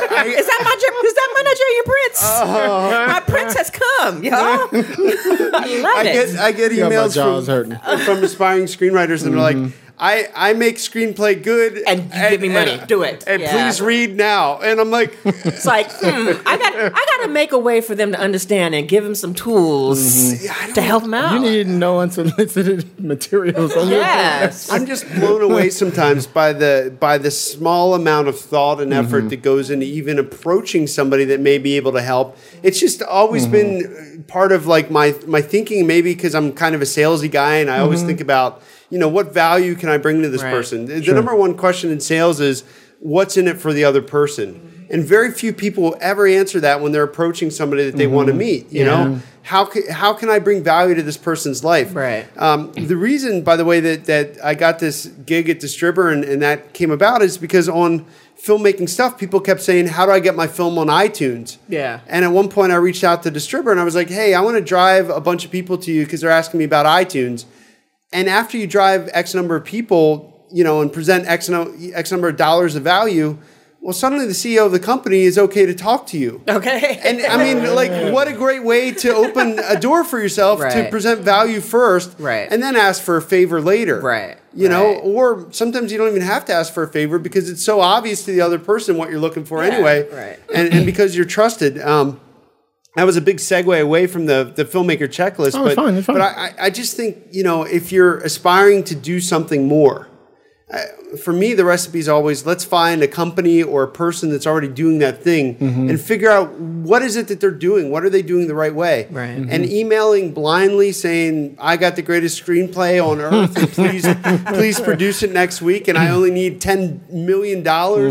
Speaker 3: that my Nigerian prince? My prince has come, y'all. I love it.
Speaker 4: I get emails from aspiring screenwriters, and they're like, I make screenplay good,
Speaker 3: and you give me money. Do it.
Speaker 4: And please read now. And I'm like,
Speaker 3: it's like, I got to make a way for them to understand and give them some tools to help them out.
Speaker 2: You need no unsolicited materials.
Speaker 3: Yes.
Speaker 4: I'm just blown away sometimes by the small amount of thought and effort that goes into even approaching somebody that may be able to help. It's just always been part of like my thinking, maybe because I'm kind of a salesy guy, and I always think about, what value can I bring to this person? The number one question in sales is, what's in it for the other person? And very few people ever answer that when they're approaching somebody that they want to meet. You know, how can I bring value to this person's life?
Speaker 3: Right.
Speaker 4: The reason, by the way, that I got this gig at Distributor and that came about is because on filmmaking stuff, people kept saying, how do I get my film on iTunes?
Speaker 3: Yeah.
Speaker 4: And at one point I reached out to Distributor and I was like, hey, I want to drive a bunch of people to you because they're asking me about iTunes. And after you drive X number of people, and present X number of dollars of value, well, suddenly the CEO of the company is okay to talk to you. Okay. And I mean, like, what a great way to open a door for yourself to present value first, and then ask for a favor later.
Speaker 3: Right.
Speaker 4: Or sometimes you don't even have to ask for a favor because it's so obvious to the other person what you're looking for anyway.
Speaker 3: Right.
Speaker 4: And because you're trusted. That was a big segue away from the filmmaker checklist.
Speaker 2: Oh, it's fine.
Speaker 4: But I just think, if you're aspiring to do something more, for me, the recipe is always, let's find a company or a person that's already doing that thing and figure out what is it that they're doing? What are they doing the right way?
Speaker 3: Right.
Speaker 4: And emailing blindly saying, I got the greatest screenplay on earth and please produce it next week and I only need $10 million.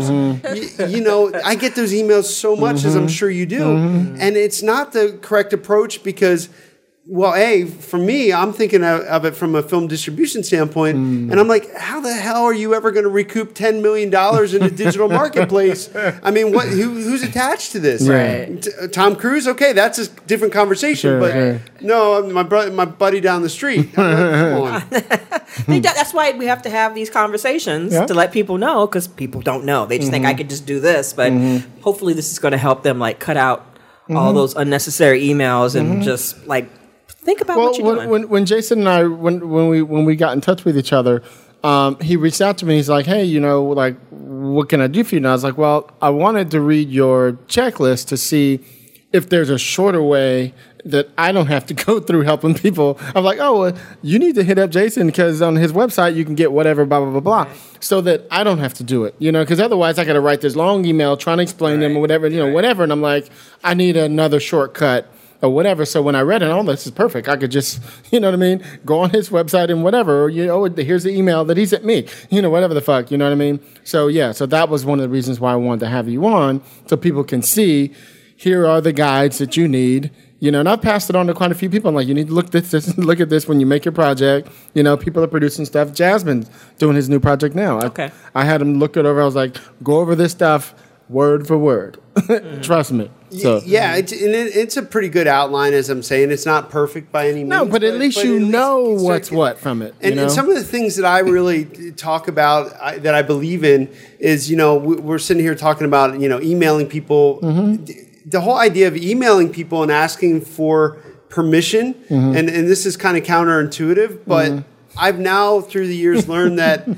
Speaker 4: I get those emails so much, as I'm sure you do. And it's not the correct approach because, well, for me, I'm thinking of it from a film distribution standpoint, and I'm like, how the hell are you ever going to recoup $10 million in the digital marketplace? I mean, who's attached to this?
Speaker 3: Right.
Speaker 4: Tom Cruise? Okay, that's a different conversation, no, my buddy down the street. I'm like, come on.
Speaker 3: That's why we have to have these conversations to let people know, because people don't know. They just think I could just do this, but hopefully this is going to help them like cut out all those unnecessary emails and just like think about what you're doing.
Speaker 2: When Jason and I, when we got in touch with each other, he reached out to me. He's like, hey, like, what can I do for you? And I was like, well, I wanted to read your checklist to see if there's a shorter way that I don't have to go through helping people. I'm like, oh, well, you need to hit up Jason because on his website you can get whatever, blah, blah, blah, blah, so that I don't have to do it, because otherwise I got to write this long email trying to explain them or whatever, whatever. And I'm like, I need another shortcut or whatever. So when I read it, oh, this is perfect. I could just, go on his website and whatever, here's the email that he sent me, whatever the fuck, you know what I mean? So yeah, so that was one of the reasons why I wanted to have you on, so people can see, here are the guides that you need, and I've passed it on to quite a few people. I'm like, you need to look at this when you make your project. People are producing stuff. Jasmine's doing his new project now.
Speaker 3: Okay.
Speaker 2: I had him look it over. I was like, go over this stuff word for word. Trust me. So
Speaker 4: it's a pretty good outline, as I'm saying. It's not perfect by any means.
Speaker 2: No, but at least you know what's what from it.
Speaker 4: And some of the things that I really talk about, that I believe in, is, we're sitting here talking about, emailing people. The whole idea of emailing people and asking for permission, and this is kind of counterintuitive, but I've now through the years learned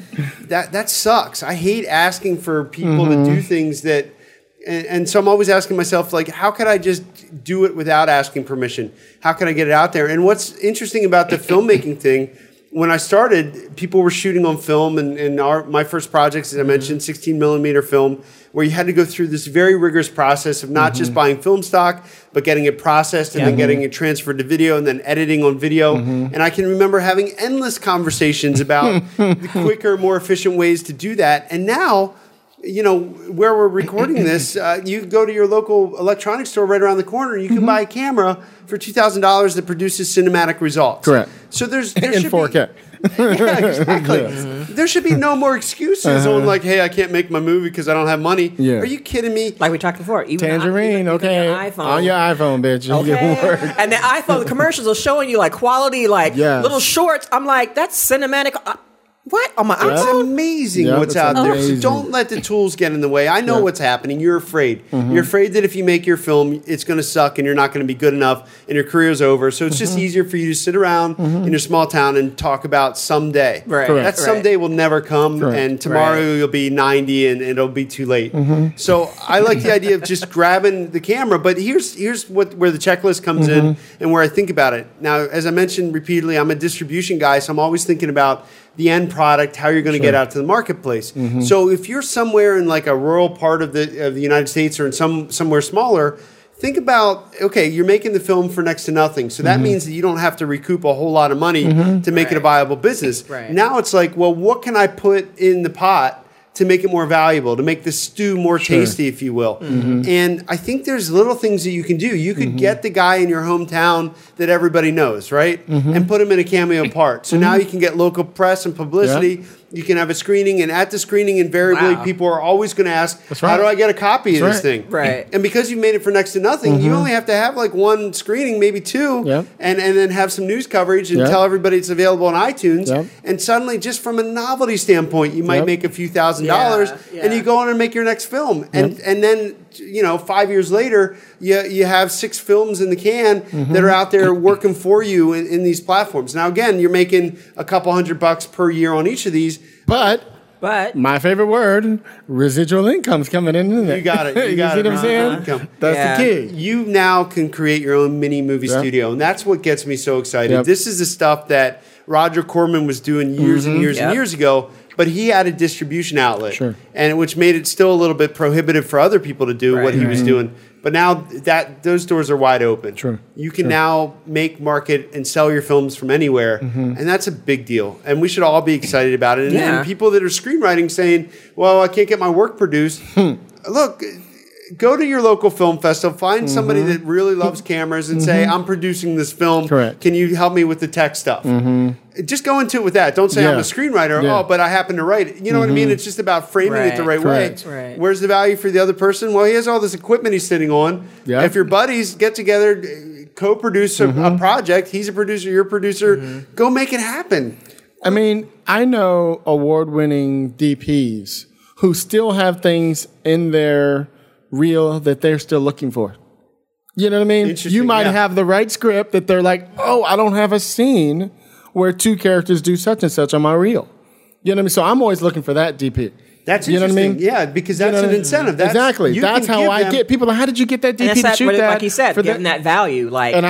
Speaker 4: that sucks. I hate asking for people to do things that, and so I'm always asking myself, like, how could I just do it without asking permission? How can I get it out there? And what's interesting about the filmmaking thing, when I started, people were shooting on film, and my first projects, as I mentioned, 16 millimeter film, where you had to go through this very rigorous process of not just buying film stock, but getting it processed and then getting it transferred to video and then editing on video. And I can remember having endless conversations about the quicker, more efficient ways to do that. And now, you know, where we're recording this, you go to your local electronics store right around the corner, and you can buy a camera for $2,000 that produces cinematic results.
Speaker 2: Correct.
Speaker 4: So there
Speaker 2: In
Speaker 4: should
Speaker 2: 4K.
Speaker 4: yeah, exactly. There should be no more excuses on like, hey, I can't make my movie because I don't have money.
Speaker 2: Yeah.
Speaker 4: Are you kidding me?
Speaker 3: Like we talked before. Even
Speaker 2: Tangerine, okay.
Speaker 3: Even iPhone.
Speaker 2: On your iPhone, bitch. You get work.
Speaker 3: And the iPhone, the commercials are showing you like quality, like
Speaker 2: Yes.
Speaker 3: little shorts. I'm like, that's cinematic. What? On my
Speaker 4: It's
Speaker 3: iPhone?
Speaker 4: amazing
Speaker 2: Yeah,
Speaker 4: what's
Speaker 2: it's
Speaker 4: out there.
Speaker 2: amazing.
Speaker 4: So don't let the tools get in the way. I know
Speaker 2: Yeah.
Speaker 4: what's happening. You're afraid. You're afraid that if you make your film, it's going to suck and you're not going to be good enough and your career's over. So it's just easier for you to sit around in your small town and talk about someday.
Speaker 3: Right.
Speaker 2: Correct.
Speaker 4: That someday will never come,
Speaker 2: Correct.
Speaker 4: and tomorrow
Speaker 3: Right.
Speaker 4: you'll be 90 and it'll be too late. So I like the idea of just grabbing the camera. But here's where the checklist comes in and where I think about it. Now, as I mentioned repeatedly, I'm a distribution guy, so I'm always thinking about the end product, how you're going to get out to the marketplace. So if you're somewhere in like a rural part of the United States or in somewhere smaller, think about, okay, you're making the film for next to nothing. So that means that you don't have to recoup a whole lot of money to make it a viable business.
Speaker 3: Right.
Speaker 4: Now it's like, well, what can I put in the pot to make it more valuable, to make the stew more tasty, if you will. And I think there's little things that you can do. You could get the guy in your hometown that everybody knows, right? And put him in a cameo part. So now you can get local press and publicity. You can have a screening, and at the screening, invariably,
Speaker 3: Wow.
Speaker 4: people are always going to ask,
Speaker 2: right.
Speaker 4: how do I get a copy of
Speaker 2: That's
Speaker 4: this
Speaker 2: right.
Speaker 4: thing?
Speaker 3: Right.
Speaker 4: And because you made it for next to nothing, you only have to have like one screening, maybe two,
Speaker 2: Yep.
Speaker 4: and then have some news coverage and
Speaker 2: Yep.
Speaker 4: tell everybody it's available on iTunes.
Speaker 2: Yep.
Speaker 4: And suddenly, just from a novelty standpoint, you might
Speaker 2: Yep.
Speaker 4: make a few $1,000s,
Speaker 3: Yeah,
Speaker 4: and
Speaker 3: yeah.
Speaker 4: you go on and make your next film. And then, 5 years later, you have 6 films in the can that are out there working for you in these platforms. Now, again, you're making a couple $100 per year on each of these.
Speaker 2: But
Speaker 3: But
Speaker 2: my favorite word, residual income's coming in, isn't it?
Speaker 4: You got it. You got
Speaker 2: see
Speaker 4: it.
Speaker 2: what I'm saying?
Speaker 4: Income.
Speaker 2: That's
Speaker 3: Yeah.
Speaker 2: the key.
Speaker 4: You now can create your own mini movie
Speaker 2: Yep.
Speaker 4: studio, and that's what gets me so excited.
Speaker 2: Yep.
Speaker 4: This is the stuff that Roger Corman was doing years and years and
Speaker 3: Yep.
Speaker 4: years ago, but he had a distribution outlet,
Speaker 2: Sure.
Speaker 4: and which made it still a little bit prohibitive for other people to do what he was doing. But now that those doors are wide open.
Speaker 2: Sure.
Speaker 4: You can now make, market, and sell your films from anywhere, and that's a big deal. And we should all be excited about it. And,
Speaker 3: Yeah.
Speaker 4: and people that are screenwriting saying, "Well, I can't get my work produced." Look. Go to your local film festival, find somebody that really loves cameras and say, I'm producing this film.
Speaker 2: Correct.
Speaker 4: Can you help me with the tech stuff? Just go into it with that. Don't say I'm
Speaker 2: Yeah.
Speaker 4: a screenwriter.
Speaker 2: Yeah.
Speaker 4: Oh, but I happen to write it. You know what I mean? It's just about framing it the right
Speaker 2: Correct.
Speaker 4: way.
Speaker 3: Right.
Speaker 4: Where's the value for the other person? Well, he has all this equipment he's sitting on.
Speaker 2: Yeah.
Speaker 4: If your buddies get together, co-produce a project, he's a producer, you're a producer, go make it happen.
Speaker 2: I mean, I know award-winning DPs who still have things in their reel that they're still looking for. You know what I mean?
Speaker 4: Interesting,
Speaker 2: You might
Speaker 4: yeah.
Speaker 2: have the right script that they're like, oh, I don't have a scene where 2 characters do such and such on my reel. You know what I mean? So I'm always looking for that DP.
Speaker 4: That's
Speaker 2: You know what I
Speaker 4: interesting.
Speaker 2: mean?
Speaker 4: Yeah, because
Speaker 2: You
Speaker 4: that's
Speaker 2: know
Speaker 4: an
Speaker 2: what I mean?
Speaker 4: incentive. That's,
Speaker 2: Exactly.
Speaker 4: you
Speaker 2: That's
Speaker 4: can
Speaker 2: how
Speaker 4: give
Speaker 2: I
Speaker 4: them-
Speaker 2: get people. Like, how did you get that
Speaker 3: and
Speaker 2: DP
Speaker 3: that's
Speaker 2: to
Speaker 3: that,
Speaker 2: shoot that?
Speaker 3: like you said,
Speaker 2: for
Speaker 3: giving that value. Like,
Speaker 2: And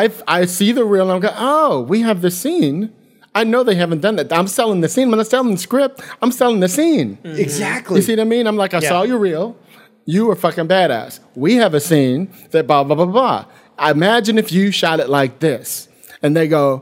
Speaker 2: I see the reel and I'm going, oh, we have the scene. I know they haven't done that. I'm selling the scene. When I'm selling the script, I'm selling the scene.
Speaker 4: Exactly.
Speaker 2: You see what I mean? I'm like, I saw your reel. You were fucking badass. We have a scene that blah, blah, blah, blah. I imagine if you shot it like this. And they go,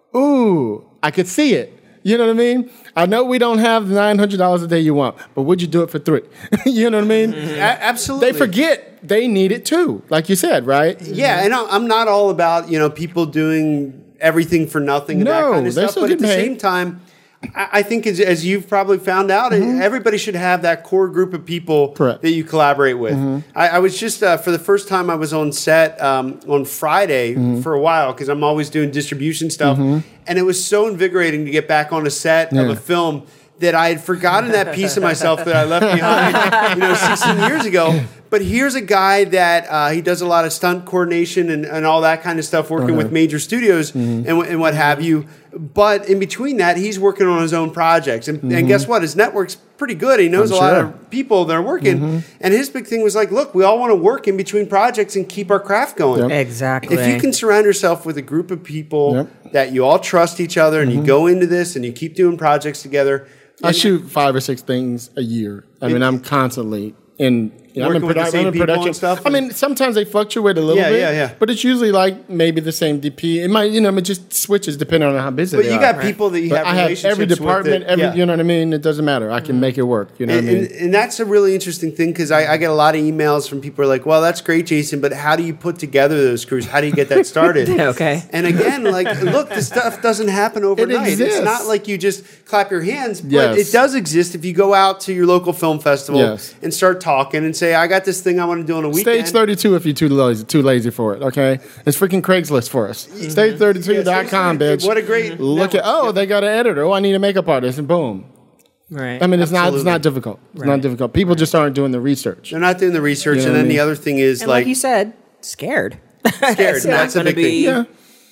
Speaker 2: ooh, I could see it. You know what I mean? I know we don't have the $900 a day you want, but would you do it for $3? You know what I mean?
Speaker 4: Absolutely.
Speaker 2: They forget they need it too, like you said, right?
Speaker 4: Yeah, and I'm not all about people doing everything for nothing and that
Speaker 2: No,
Speaker 4: kind of
Speaker 2: they
Speaker 4: stuff.
Speaker 2: still
Speaker 4: But at
Speaker 2: get
Speaker 4: the
Speaker 2: paid.
Speaker 4: same time, I think as you've probably found out, everybody should have that core group of people
Speaker 2: Correct.
Speaker 4: that you collaborate with. I was just for the first time I was on set on Friday for a while because I'm always doing distribution stuff, and it was so invigorating to get back on a set of
Speaker 2: Yeah.
Speaker 4: a film that I had forgotten that piece of myself that I left behind 16 years ago. But here's a guy that he does a lot of stunt coordination and all that kind of stuff, working with major studios and what have you. But in between that, he's working on his own projects. And guess what? His network's pretty good. He knows a lot of people that are working. And his big thing was like, look, we all want to work in between projects and keep our craft going.
Speaker 3: Exactly.
Speaker 4: If you can surround yourself with a group of people that you all trust each other and you go into this and you keep doing projects together.
Speaker 2: I shoot 5 or 6 things a year. I mean, I'm constantly in. I'm in,
Speaker 4: Working with the same people
Speaker 2: production
Speaker 4: and stuff?
Speaker 2: I mean, sometimes they fluctuate a little bit.
Speaker 4: Yeah.
Speaker 2: But it's usually like maybe the same DP. It might, it just switches depending on how busy
Speaker 4: But
Speaker 2: they
Speaker 4: you
Speaker 2: are.
Speaker 4: got people that you
Speaker 2: But
Speaker 4: have
Speaker 2: I have
Speaker 4: relationships
Speaker 2: every department,
Speaker 4: with.
Speaker 2: you know what I mean? It doesn't matter. I can make it work. You know what I mean?
Speaker 4: And that's a really interesting thing because I get a lot of emails from people who are like, well, that's great, Jason, but how do you put together those crews? How do you get that started?
Speaker 3: Okay.
Speaker 4: And again, like, look, this stuff doesn't happen overnight.
Speaker 2: exists.
Speaker 4: It's not like you just clap your hands, but
Speaker 2: Yes.
Speaker 4: it does exist if you go out to your local film festival
Speaker 2: Yes.
Speaker 4: and start talking and say, I got this thing I want to do on a weekend.
Speaker 2: Stage 32 if you're too lazy for it, okay? It's freaking Craigslist for us. Stage32.com, bitch.
Speaker 4: What a great
Speaker 2: Look at,
Speaker 4: network.
Speaker 2: they got an editor. Oh, I need a makeup artist, and boom.
Speaker 3: Right.
Speaker 2: I mean, it's
Speaker 4: Absolutely.
Speaker 2: not difficult. It's not difficult. People just aren't doing the research.
Speaker 4: They're not doing the research.
Speaker 2: You know
Speaker 4: And
Speaker 2: what
Speaker 4: then
Speaker 2: I mean?
Speaker 4: the other thing is
Speaker 3: And like you said, scared. It's not
Speaker 4: That's a
Speaker 3: gonna
Speaker 4: big thing.
Speaker 2: Yeah.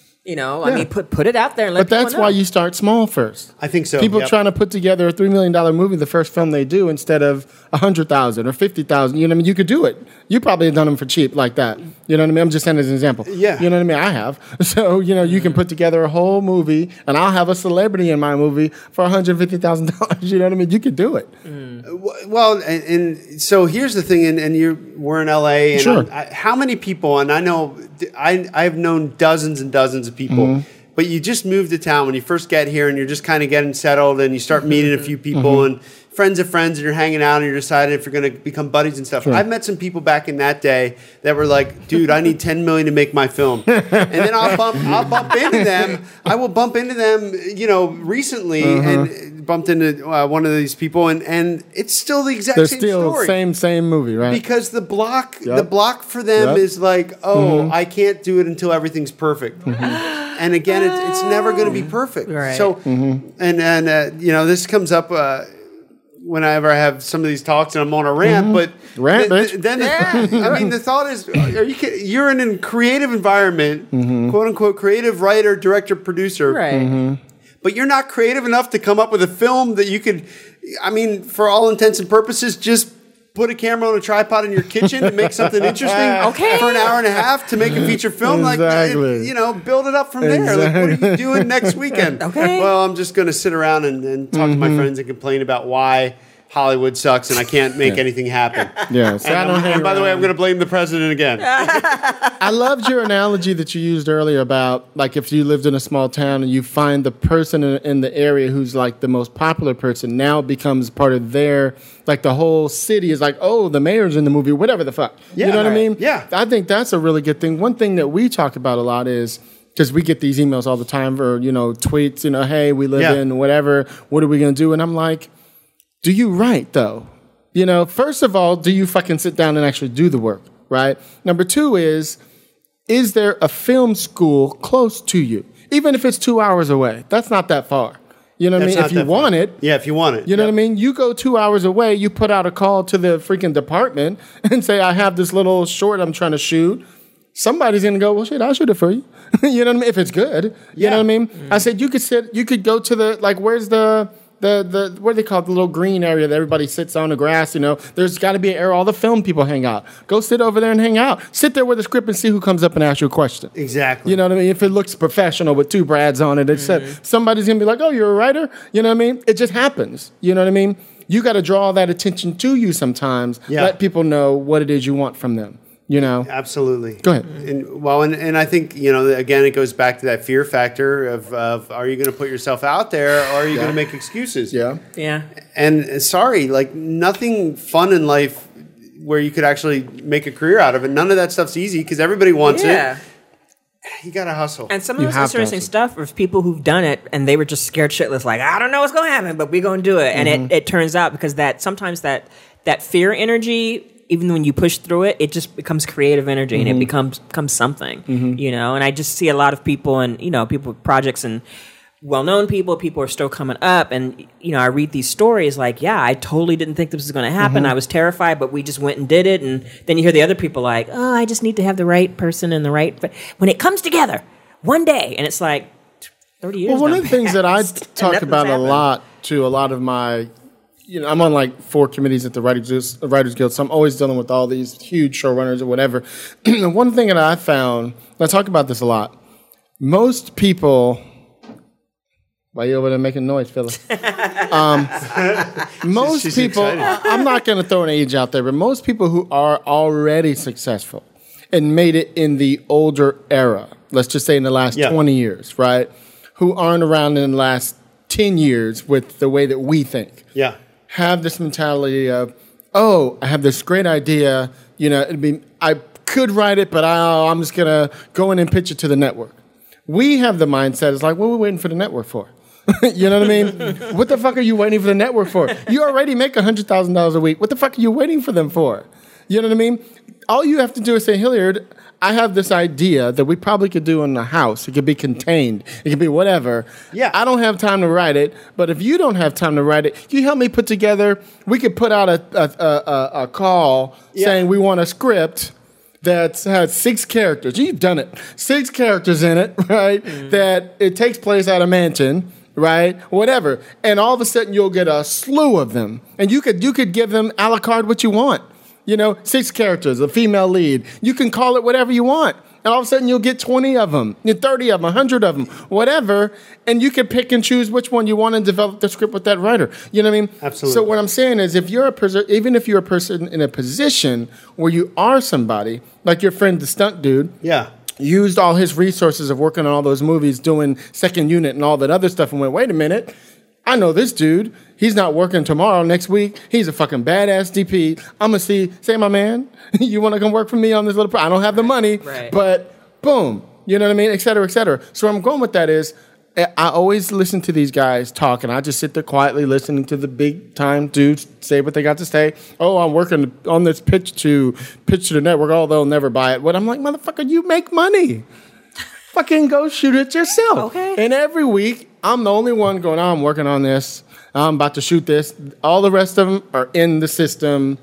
Speaker 3: I mean, put it out there and let
Speaker 2: But that's
Speaker 3: people
Speaker 2: why
Speaker 3: know.
Speaker 2: you start small first.
Speaker 4: I think so.
Speaker 2: People
Speaker 4: Yep.
Speaker 2: trying to put together a $3 million movie, the first film they do, instead of 100,000 or 50,000. You know what I mean? You could do it. You probably have done them for cheap like that. You know what I mean? I'm just saying as an example.
Speaker 4: Yeah.
Speaker 2: You know what I mean? I have. So, you can put together a whole movie, and I'll have a celebrity in my movie for $150,000. You know what I mean? You could do it.
Speaker 4: Well, and so here's the thing, and we're in LA, and
Speaker 2: Sure.
Speaker 4: how many people? And I know I've known dozens and dozens of people,
Speaker 2: Mm-hmm.
Speaker 4: but you just move to town when you first get here, and you're just kind of getting settled, and you start meeting a few people and friends of friends, and you're hanging out, and you're deciding if you're going to become buddies and stuff.
Speaker 2: Sure.
Speaker 4: I've met some people back in that day that were like, "Dude, I need $10 million to make my film," and then I'll bump into them. I will bump into them, recently, and bumped into one of these people, and it's still the exact
Speaker 2: They're
Speaker 4: same
Speaker 2: still
Speaker 4: story.
Speaker 2: same movie, right?
Speaker 4: Because the block for
Speaker 2: Yep.
Speaker 4: them is like, I can't do it until everything's perfect. And again, it's never going to be perfect.
Speaker 3: Right.
Speaker 4: So, and this comes up whenever I have some of these talks and I'm on a rant. But
Speaker 2: Rant, bitch.
Speaker 4: then I mean, the thought is, are you kidding? You're in a creative environment, quote unquote, creative writer, director, producer.
Speaker 3: Right.
Speaker 4: But you're not creative enough to come up with a film that you could, I mean, for all intents and purposes, just put a camera on a tripod in your kitchen and make something interesting for an hour and a half to make a feature film.
Speaker 2: Exactly.
Speaker 4: Like, build it up from there. Like, what are you doing next weekend?
Speaker 3: Okay.
Speaker 4: Well, I'm just going to sit around and talk to my friends and complain about why Hollywood sucks and I can't make anything happen.
Speaker 2: Yeah. So
Speaker 4: And by the way, I'm going to blame the president again.
Speaker 2: I loved your analogy that you used earlier about, like, if you lived in a small town and you find the person in the area who's like the most popular person, now it becomes part of their, like, the whole city is like, oh, the mayor's in the movie, whatever the fuck.
Speaker 4: Yeah,
Speaker 2: you know what I mean?
Speaker 4: yeah.
Speaker 2: I think that's a really good thing. One thing that we talk about a lot is, because we get these emails all the time or, tweets, hey, we live in whatever, what are we going to do? And I'm like, do you write, though? First of all, do you fucking sit down and actually do the work, right? Number two is there a film school close to you? Even if it's 2 hours away, that's not that far. You know what I mean? If you want it.
Speaker 4: Yeah, if you want it.
Speaker 2: You know what I mean? You go 2 hours away, you put out a call to the freaking department and say, I have this little short I'm trying to shoot. Somebody's going to go, well, shit, I'll shoot it for you. You know what I mean? If it's good. You know what I mean? I said, you could go to the, like, where's the what do they call it? The little green area that everybody sits on the grass, There's got to be an area all the film people hang out. Go sit over there and hang out. Sit there with a script and see who comes up and asks you a question.
Speaker 4: Exactly.
Speaker 2: You know what I mean? If it looks professional with 2 Brads on it, somebody's going to be like, oh, you're a writer? You know what I mean? It just happens. You know what I mean? You got to draw that attention to you sometimes.
Speaker 4: Yeah.
Speaker 2: Let people know what it is you want from them.
Speaker 4: Absolutely.
Speaker 2: Go ahead.
Speaker 4: And I think, again, it goes back to that fear factor of are you going to put yourself out there or are you going to make excuses?
Speaker 2: Yeah.
Speaker 3: Yeah.
Speaker 4: And sorry, like nothing fun in life where you could actually make a career out of it. None of that stuff's easy because everybody wants it. You got to hustle.
Speaker 3: And some of those interesting stuff is people who've done it and they were just scared shitless, like, I don't know what's going to happen, but we're going to do it. And it turns out because sometimes that fear energy, even when you push through it, it just becomes creative energy and it becomes something, And I just see a lot of people and, people with projects and well-known people are still coming up, and I read these stories like, yeah, I totally didn't think this was going to happen. I was terrified, but we just went and did it. And then you hear the other people like, oh, I just need to have the right person and the right. But when it comes together one day, and it's like 30 years.
Speaker 2: Well, one of the things that I talk about a lot to a lot of my, I'm on like 4 committees at the Writers Guild, so I'm always dealing with all these huge showrunners or whatever. One thing that I found, and I talk about this a lot, most people. Why are you over there making noise, Phyllis? Most
Speaker 4: She's
Speaker 2: people,
Speaker 4: excited.
Speaker 2: I'm not going to throw an age out there, but most people who are already successful and made it in the older era, let's just say in the last 20 years, right, who aren't around in the last 10 years with the way that we think, have this mentality of, oh, I have this great idea, I could write it, but I'm just going to go in and pitch it to the network. We have the mindset, it's like, what are we waiting for the network for? You know what I mean? What the fuck are you waiting for the network for? You already make $100,000 a week. What the fuck are you waiting for them for? You know what I mean? All you have to do is say, Hilliard, I have this idea that we probably could do in the house. It could be contained. It could be whatever.
Speaker 4: Yeah.
Speaker 2: I don't have time to write it, but if you don't have time to write it, you help me put together, we could put out a call saying we want a script that has 6 characters. You've done it. 6 characters in it, right? That it takes place at a mansion, right? Whatever. And all of a sudden you'll get a slew of them. And you could give them a la carte what you want. 6 characters, a female lead. You can call it whatever you want. And all of a sudden you'll get 20 of them, 30 of them, 100 of them, whatever. And you can pick and choose which one you want and develop the script with that writer. You know what I mean?
Speaker 4: Absolutely.
Speaker 2: So what I'm saying is if you're a person, even if you're a person in a position where you are somebody, like your friend, the stunt dude.
Speaker 4: Yeah.
Speaker 2: Used all his resources of working on all those movies, doing Second Unit and all that other stuff, and went, wait a minute, I know this dude. He's not working tomorrow, next week. He's a fucking badass DP. I'm going to say, my man, you want to come work for me on this little I don't have the money, but boom, you know what I mean, et cetera, et cetera. So where I'm going with that is, I always listen to these guys talk, and I just sit there quietly listening to the big-time dudes say what they got to say. Oh, I'm working on this pitch to the network. Oh, they'll never buy it. But I'm like, motherfucker, you make money. Fucking go shoot it yourself.
Speaker 3: Okay.
Speaker 2: And every week, I'm the only one going, I'm working on this. I'm about to shoot this. All the rest of them are in the system,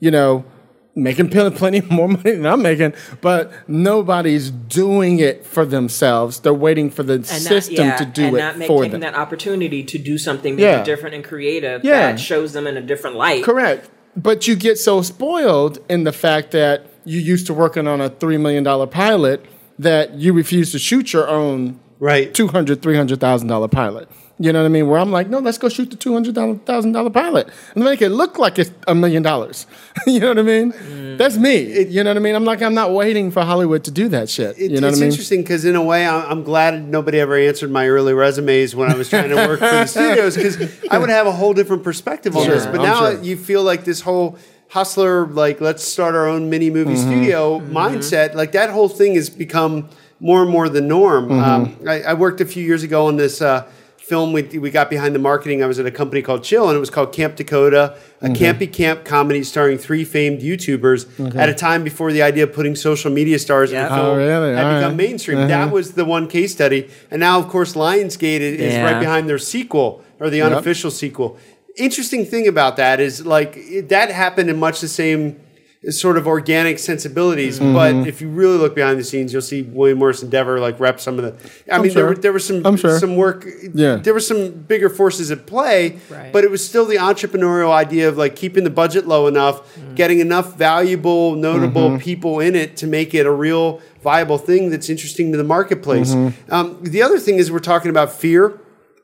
Speaker 2: making plenty more money than I'm making, but nobody's doing it for themselves. They're waiting for the system to do it for them.
Speaker 3: Taking that opportunity to do something maybe different and creative that shows them in a different light.
Speaker 2: Correct. But you get so spoiled in the fact that you used to working on a $3 million pilot that you refuse to shoot your own $200,000, $300,000 pilot. You know what I mean? Where I'm like, no, let's go shoot the $200,000 pilot and make it look like it's $1 million. You know what I mean? That's me. You know what I mean? I'm not waiting for Hollywood to do that shit. You know what I mean?
Speaker 4: It's interesting because in a way, I'm glad nobody ever answered my early resumes when I was trying to work for the studios because I would have a whole different perspective on this. But now you feel like this whole hustler, like let's start our own mini movie studio mindset, like that whole thing has become more and more the norm. I worked a few years ago on this film. We got behind the marketing. I was at a company called Chill, and it was called Camp Dakota, a campy camp comedy starring 3 famed YouTubers at a time before the idea of putting social media stars in the film had become mainstream. That was the one case study. And now, of course, Lionsgate is right behind their sequel, or the unofficial sequel. Interesting thing about that is, like, that happened in much the same sort of organic sensibilities, but if you really look behind the scenes, you'll see William Morris Endeavor like rep some of the. I mean, there was some work. Yeah. There were some bigger forces at play, but it was still the entrepreneurial idea of like keeping the budget low enough, getting enough valuable, notable people in it to make it a real viable thing that's interesting to the marketplace. The other thing is we're talking about fear.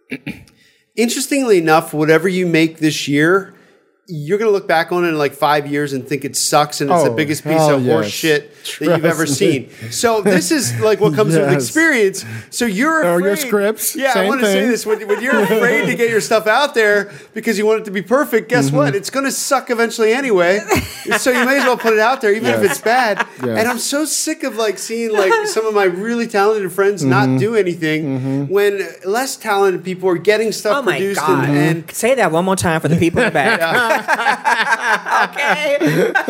Speaker 4: Interestingly enough, whatever you make this year, you're going to look back on it in like 5 years and think it sucks and it's the biggest piece of horse shit that you've ever seen. So this is like what comes with experience. So you're afraid.
Speaker 2: Or your scripts.
Speaker 4: Yeah, I want to say this. When you're afraid to get your stuff out there because you want it to be perfect, guess what? It's going to suck eventually anyway. So you may as well put it out there even if it's bad. And I'm so sick of like seeing like some of my really talented friends not do anything when less talented people are getting stuff produced. And
Speaker 3: say that one more time for the people in the back. Okay.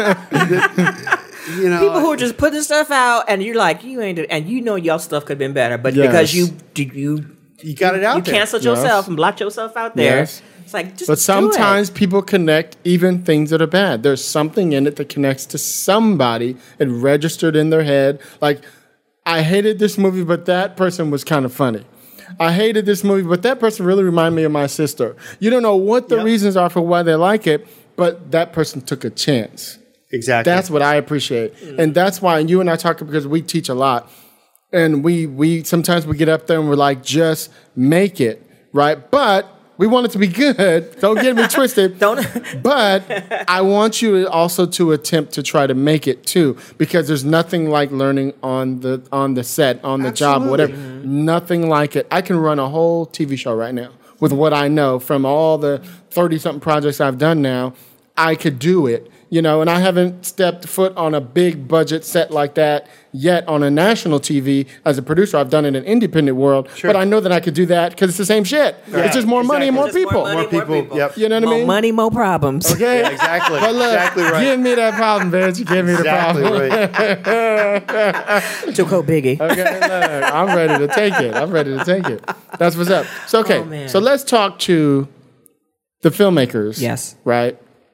Speaker 3: People who are just putting stuff out, and you're like, you ain't, and you know your stuff could have been better, but because you
Speaker 4: you got it out
Speaker 3: You
Speaker 4: there.
Speaker 3: canceled
Speaker 2: Yes.
Speaker 3: yourself and blocked yourself out there.
Speaker 2: Yes.
Speaker 3: It's like, just
Speaker 2: But sometimes people connect even things that are bad. There's something in it that connects to somebody and registered in their head. Like, I hated this movie, but that person was kind of funny. I hated this movie, but that person really reminded me of my sister. You don't know what the
Speaker 4: Yep.
Speaker 2: reasons are for why they like it, but that person took a chance.
Speaker 4: Exactly.
Speaker 2: That's what I appreciate. And that's why, and you and I talk because we teach a lot. And we sometimes we get up there and we're like, just make it, right? But we want it to be good. Don't get me twisted.
Speaker 3: Don't.
Speaker 2: But I want you also to attempt to try to make it too, because there's nothing like learning on the set, on the job, whatever. Nothing like it. I can run a whole TV show right now with what I know from all the 30-something projects I've done now. I could do it, you know, and I haven't stepped foot on a big budget set like that yet on a national TV as a producer. I've done it in independent world, but I know that I could do that because it's the same shit. It's just more money and more
Speaker 3: Just more
Speaker 2: people.
Speaker 3: money,
Speaker 4: more people. Yep.
Speaker 2: You know what I
Speaker 3: More
Speaker 2: mean?
Speaker 3: money, more problems.
Speaker 2: Okay?
Speaker 4: Yeah, exactly.
Speaker 2: But look,
Speaker 4: Exactly right.
Speaker 2: give me that problem, bitch. Give me the
Speaker 4: Exactly
Speaker 2: problem.
Speaker 4: right.
Speaker 3: To quote Biggie.
Speaker 2: Okay, look, I'm ready to take it. I'm ready to take it. That's what's up. So, okay,
Speaker 3: Oh, man.
Speaker 2: so let's talk to the filmmakers.
Speaker 3: Yes.
Speaker 2: Right?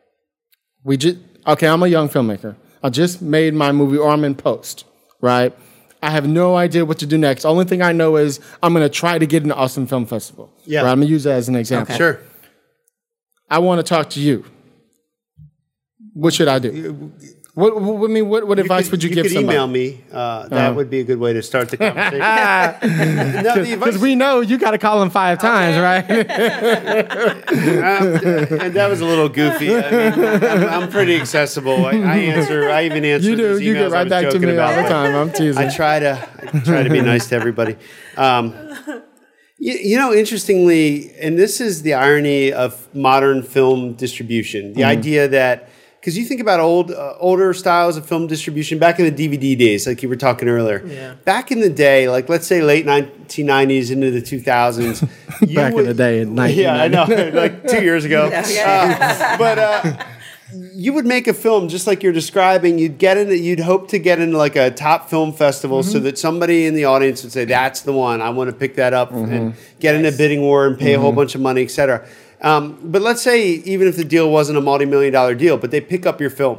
Speaker 2: I'm a young filmmaker. I just made my movie, or I'm in post, right? I have no idea what to do next. Only thing I know is I'm going to try to get into Austin Film Festival.
Speaker 4: Yeah.
Speaker 2: Right? I'm going to use that as an example.
Speaker 3: Okay.
Speaker 4: Sure.
Speaker 2: I want to talk to you. What should I do? What advice would you give
Speaker 4: could
Speaker 2: somebody?
Speaker 4: email me. That would be a good way to start the conversation. No, the advice-
Speaker 2: Because we know you got to call them 5 times, right?
Speaker 4: and that was a little goofy. I mean, I'm pretty accessible. I answer. I even answer.
Speaker 2: You do.
Speaker 4: those
Speaker 2: You
Speaker 4: emails
Speaker 2: get
Speaker 4: I
Speaker 2: right
Speaker 4: was
Speaker 2: back to
Speaker 4: joking
Speaker 2: me all
Speaker 4: about,
Speaker 2: the
Speaker 4: but
Speaker 2: time. I'm teasing.
Speaker 4: I try to be nice to everybody. You know, interestingly, and this is the irony of modern film distribution: the idea that, because you think about older styles of film distribution back in the DVD days, like you were talking earlier.
Speaker 3: Yeah.
Speaker 4: Back in the day, like let's say late 1990s into the 2000s.
Speaker 2: Back in the day, in 1990.
Speaker 4: Yeah, I know, like 2 years ago. But you would make a film just like you're describing. You'd hope to get into like a top film festival so that somebody in the audience would say, "That's the one. I want to pick that up and get in a bidding war and pay a whole bunch of money, etc." But let's say even if the deal wasn't a multi-million-dollar deal, but they pick up your film.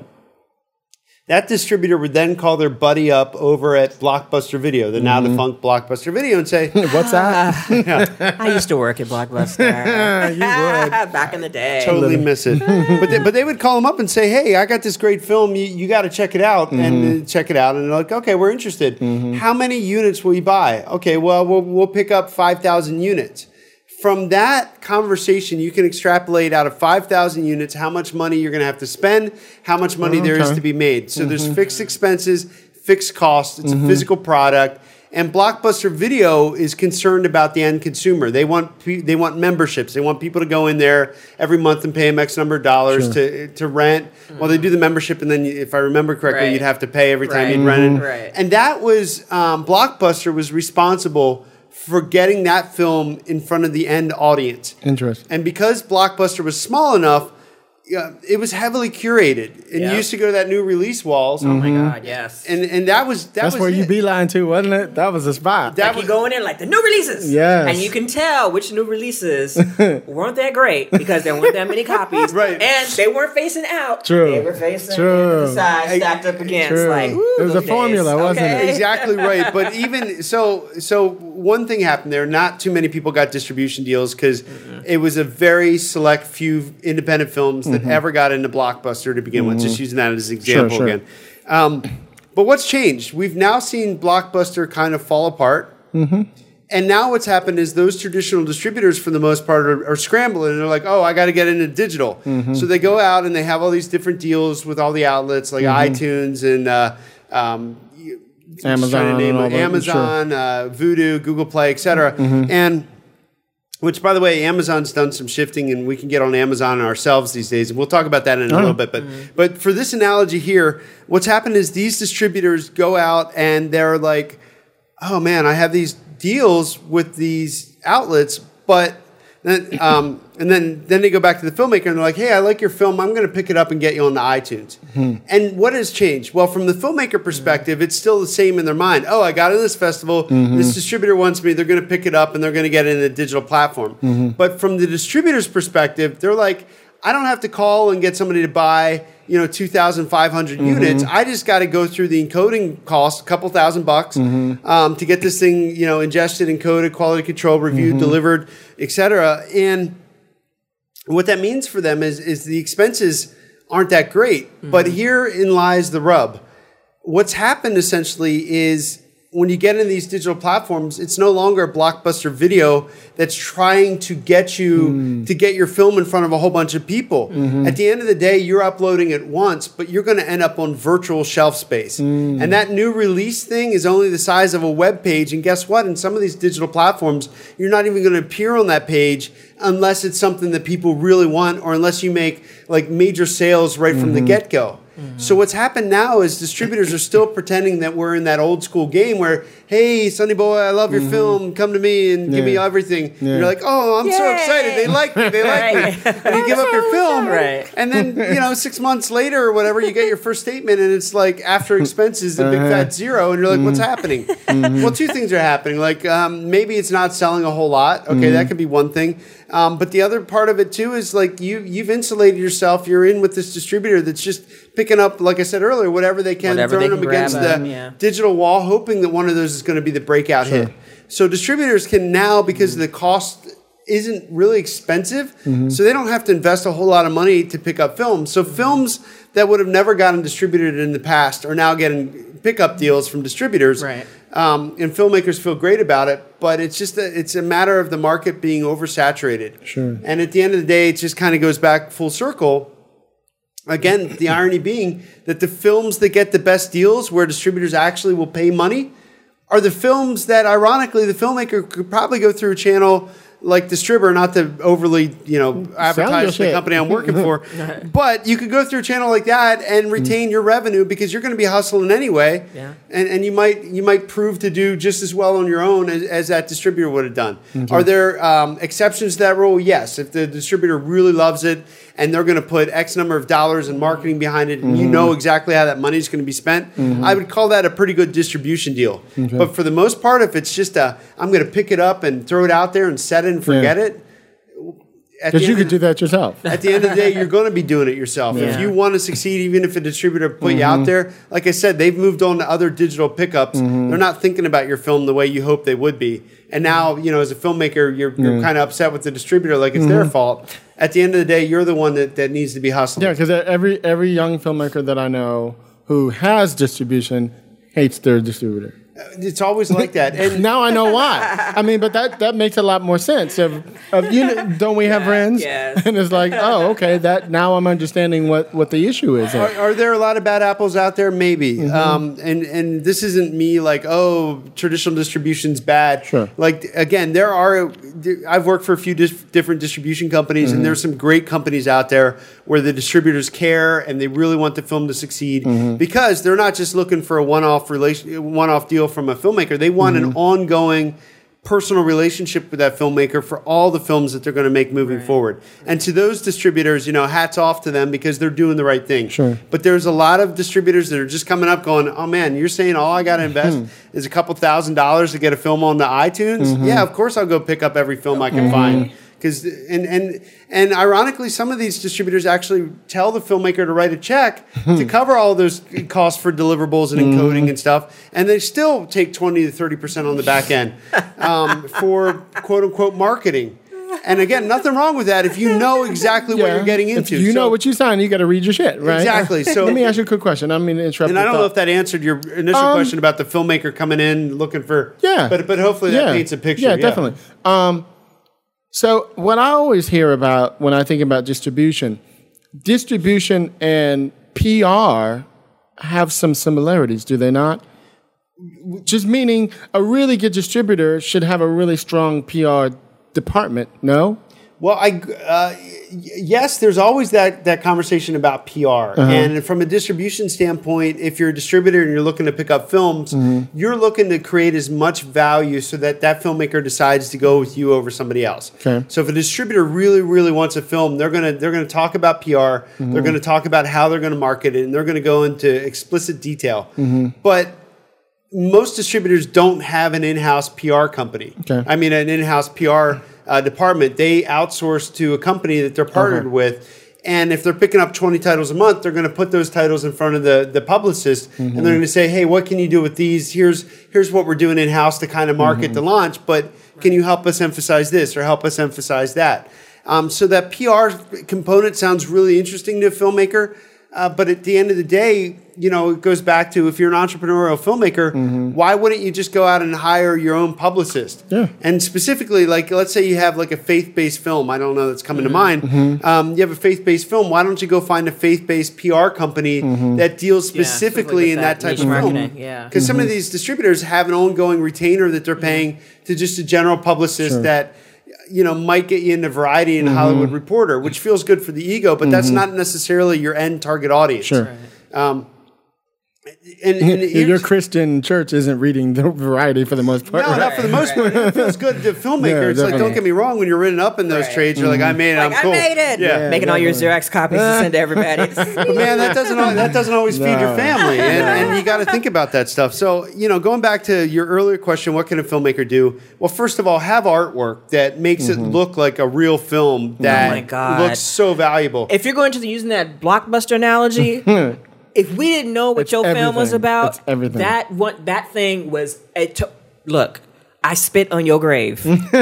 Speaker 4: That distributor would then call their buddy up over at Blockbuster Video, the now defunct Blockbuster Video, and say,
Speaker 2: What's that?
Speaker 3: I used to work at Blockbuster.
Speaker 2: You would.
Speaker 3: Back in the day.
Speaker 4: totally miss it. But they would call them up and say, "Hey, I got this great film. You got to check it out." And check it out. And they're like, "Okay, we're interested. How many units will you buy?" "Okay, well, we'll pick up 5,000 units." From that conversation, you can extrapolate out of 5,000 units how much money you're going to have to spend, how much money there is to be made. So there's fixed expenses, fixed costs. It's a physical product. And Blockbuster Video is concerned about the end consumer. They want memberships. They want people to go in there every month and pay them X number of dollars to rent. Well, they do the membership, and then if I remember correctly,
Speaker 3: Right.
Speaker 4: you'd have to pay every time
Speaker 3: Right.
Speaker 4: you'd rent it.
Speaker 3: Right.
Speaker 4: And that was Blockbuster was responsible for getting that film in front of the end audience.
Speaker 2: Interesting.
Speaker 4: And because Blockbuster was small enough, it was heavily curated. And you
Speaker 3: Yeah.
Speaker 4: used to go to that new release walls.
Speaker 3: Oh my God, yes.
Speaker 4: And that's
Speaker 2: That's where you beeline to, wasn't it? That was the spot.
Speaker 4: That
Speaker 3: Like you go in there like the new releases.
Speaker 2: Yes.
Speaker 3: And you can tell which new releases weren't that great because there weren't that many copies.
Speaker 4: Right.
Speaker 3: And they weren't facing out.
Speaker 2: True.
Speaker 3: They were facing
Speaker 2: True.
Speaker 3: to the side, stacked up against.
Speaker 2: True.
Speaker 3: Like, ooh,
Speaker 2: It was
Speaker 3: those
Speaker 2: a formula,
Speaker 3: days.
Speaker 2: wasn't it?
Speaker 3: Okay.
Speaker 4: Exactly right. But even so one thing happened there. Not too many people got distribution deals because it was a very select few independent films that ever got into Blockbuster to begin with. Just using that as an example
Speaker 2: Sure.
Speaker 4: again. But what's changed? We've now seen Blockbuster kind of fall apart. And now what's happened is those traditional distributors, for the most part, are scrambling. And they're like, "Oh, I got to get into digital." So they go out and they have all these different deals with all the outlets like iTunes and
Speaker 2: Amazon and all that,
Speaker 4: Amazon, Vudu, Google Play, etc. And which, by the way, Amazon's done some shifting, and we can get on Amazon ourselves these days, and we'll talk about that in a little bit. But for this analogy here, what's happened is these distributors go out and they're like, "Oh man, I have these deals with these outlets, but And then they go back to the filmmaker and they're like, hey, I like your film. I'm going to pick it up and get you on the iTunes. And what has changed? Well, from the filmmaker perspective, it's still the same in their mind. Oh, I got in this festival. This distributor wants me. They're going to pick it up and they're going to get it in a digital platform. But from the distributor's perspective, they're like, I don't have to call and get somebody to buy 2,500 units. I just got to go through the encoding cost, a couple $1,000 to get this thing, ingested, encoded, quality control, reviewed, delivered, etc. And what that means for them is the expenses aren't that great. But herein lies the rub. What's happened essentially is when you get in these digital platforms, it's no longer a blockbuster video that's trying to get you to get your film in front of a whole bunch of people. At the end of the day, you're uploading it once, but you're going to end up on virtual shelf space. And that new release thing is only the size of a web page. And guess what? In some of these digital platforms, you're not even going to appear on that page unless it's something that people really want or unless you make like major sales right from the get-go. So what's happened now is distributors are still pretending that we're in that old school game where, hey, Sonny Boy, I love your film. Come to me and give me everything. And you're like, oh, I'm so excited. They like me. They like me. And you give up your film. And then, 6 months later or whatever, you get your first statement and it's like after expenses, the big fat zero. And you're like, what's happening? Well, two things are happening. Like maybe it's not selling a whole lot. Okay, that could be one thing. But the other part of it too is like you've insulated yourself. You're in with this distributor that's just picking up, like I said earlier, whatever they can, throwing them against the digital wall, hoping that one of those is going to be the breakout hit. So distributors can now, because the cost isn't really expensive, so they don't have to invest a whole lot of money to pick up films. So films that would have never gotten distributed in the past are now getting pickup deals from distributors. And filmmakers feel great about it, but it's just it's a matter of the market being oversaturated. And at the end of the day, it just kind of goes back full circle. Again, the irony being that the films that get the best deals where distributors actually will pay money are the films that, ironically, the filmmaker could probably go through a channel like Distributor, not to overly, advertise the company I'm working for, but you could go through a channel like that and retain your revenue because you're going to be hustling anyway, and you might prove to do just as well on your own as that distributor would have done. Are there exceptions to that rule? Yes. If the distributor really loves it and they're going to put X number of dollars in marketing behind it, and you know exactly how that money is going to be spent, I would call that a pretty good distribution deal. But for the most part, if it's just I'm going to pick it up and throw it out there and set it and forget it.
Speaker 2: Because you could do that yourself.
Speaker 4: At the end of the day, you're going to be doing it yourself. If you want to succeed, even if a distributor put you out there, like I said, they've moved on to other digital pickups. They're not thinking about your film the way you hope they would be. And now, as a filmmaker, you're kind of upset with the distributor like it's their fault. At the end of the day, you're the one that needs to be hustling.
Speaker 2: Yeah, because every young filmmaker that I know who has distribution hates their distributor.
Speaker 4: It's always like that. And
Speaker 2: now I know why. I mean, but that makes a lot more sense. Don't we have friends?
Speaker 3: Yes.
Speaker 2: And it's like, oh, okay. That now I'm understanding what the issue is.
Speaker 4: Are there a lot of bad apples out there? Maybe. And this isn't me like, oh, traditional distribution's bad.
Speaker 2: Sure.
Speaker 4: Like again, I've worked for a few different distribution companies, and there's some great companies out there where the distributors care and they really want the film to succeed because they're not just looking for a one-off deal from a filmmaker. They want an ongoing personal relationship with that filmmaker for all the films that they're going to make moving forward. And to those distributors, hats off to them because they're doing the right thing.
Speaker 2: Sure.
Speaker 4: But there's a lot of distributors that are just coming up going, oh man, you're saying all I got to invest is a couple $1,000s to get a film on the iTunes? Yeah, of course I'll go pick up every film I can find. Because and ironically, some of these distributors actually tell the filmmaker to write a check to cover all those costs for deliverables and encoding and stuff, and they still take 20 to 30% on the back end for quote unquote marketing. And again, nothing wrong with that if you know exactly what you're getting into.
Speaker 2: If you know what you signed, you got to read your shit, right?
Speaker 4: Exactly. So
Speaker 2: let me ask you a quick question. I mean, interrupt.
Speaker 4: And I don't know if that answered your initial question about the filmmaker coming in looking for.
Speaker 2: Yeah.
Speaker 4: But hopefully that paints a picture.
Speaker 2: Yeah, definitely. So what I always hear about when I think about distribution and PR have some similarities, do they not? Just meaning a really good distributor should have a really strong PR department, no?
Speaker 4: Well, yes, there's always that conversation about PR. And from a distribution standpoint, if you're a distributor and you're looking to pick up films, you're looking to create as much value so that filmmaker decides to go with you over somebody else.
Speaker 2: Okay.
Speaker 4: So if a distributor really, really wants a film, they're gonna talk about PR. They're gonna talk about how they're gonna market it, and they're gonna go into explicit detail. But most distributors don't have an in-house PR company.
Speaker 2: Okay.
Speaker 4: I mean, an in-house PR department. They outsource to a company that they're partnered with. And if they're picking up 20 titles a month, they're going to put those titles in front of the publicist, and they're going to say, hey, what can you do with these? Here's what we're doing in-house to kind of market the launch, but can you help us emphasize this or help us emphasize that? So that PR component sounds really interesting to a filmmaker, but at the end of the day, you know, it goes back to, if you're an entrepreneurial filmmaker, why wouldn't you just go out and hire your own publicist?
Speaker 2: Yeah.
Speaker 4: And specifically, like, let's say you have like a faith-based film. I don't know that's coming to mind. You have a faith-based film. Why don't you go find a faith-based PR company that deals specifically in that type of film?
Speaker 3: Yeah.
Speaker 4: Because some of these distributors have an ongoing retainer that they're paying to just a general publicist that, you know, might get you into Variety and Hollywood Reporter, which feels good for the ego, but that's not necessarily your end target audience.
Speaker 2: Sure.
Speaker 4: And
Speaker 2: Your Christian church isn't reading the Variety for the most part.
Speaker 4: no,
Speaker 2: right?
Speaker 4: not for the most part. It feels good to filmmaker.
Speaker 2: Yeah,
Speaker 4: It's like,
Speaker 2: definitely.
Speaker 4: don't get me wrong, when you're written up in those trades, you're like, I made it,
Speaker 3: Like,
Speaker 4: I'm cool.
Speaker 3: I made it.
Speaker 4: Yeah.
Speaker 3: Making all your Xerox copies to send to everybody.
Speaker 4: But man, that doesn't always feed your family, and you got to think about that stuff. So, you know, going back to your earlier question, what can a filmmaker do? Well, first of all, have artwork that makes it look like a real film that
Speaker 3: my God.
Speaker 4: looks so valuable.
Speaker 3: If you're going to using that Blockbuster analogy, if we didn't know what
Speaker 2: It's
Speaker 3: your film was
Speaker 2: everything.
Speaker 3: about,
Speaker 2: It's everything.
Speaker 3: that thing was. Look, I spit on your grave.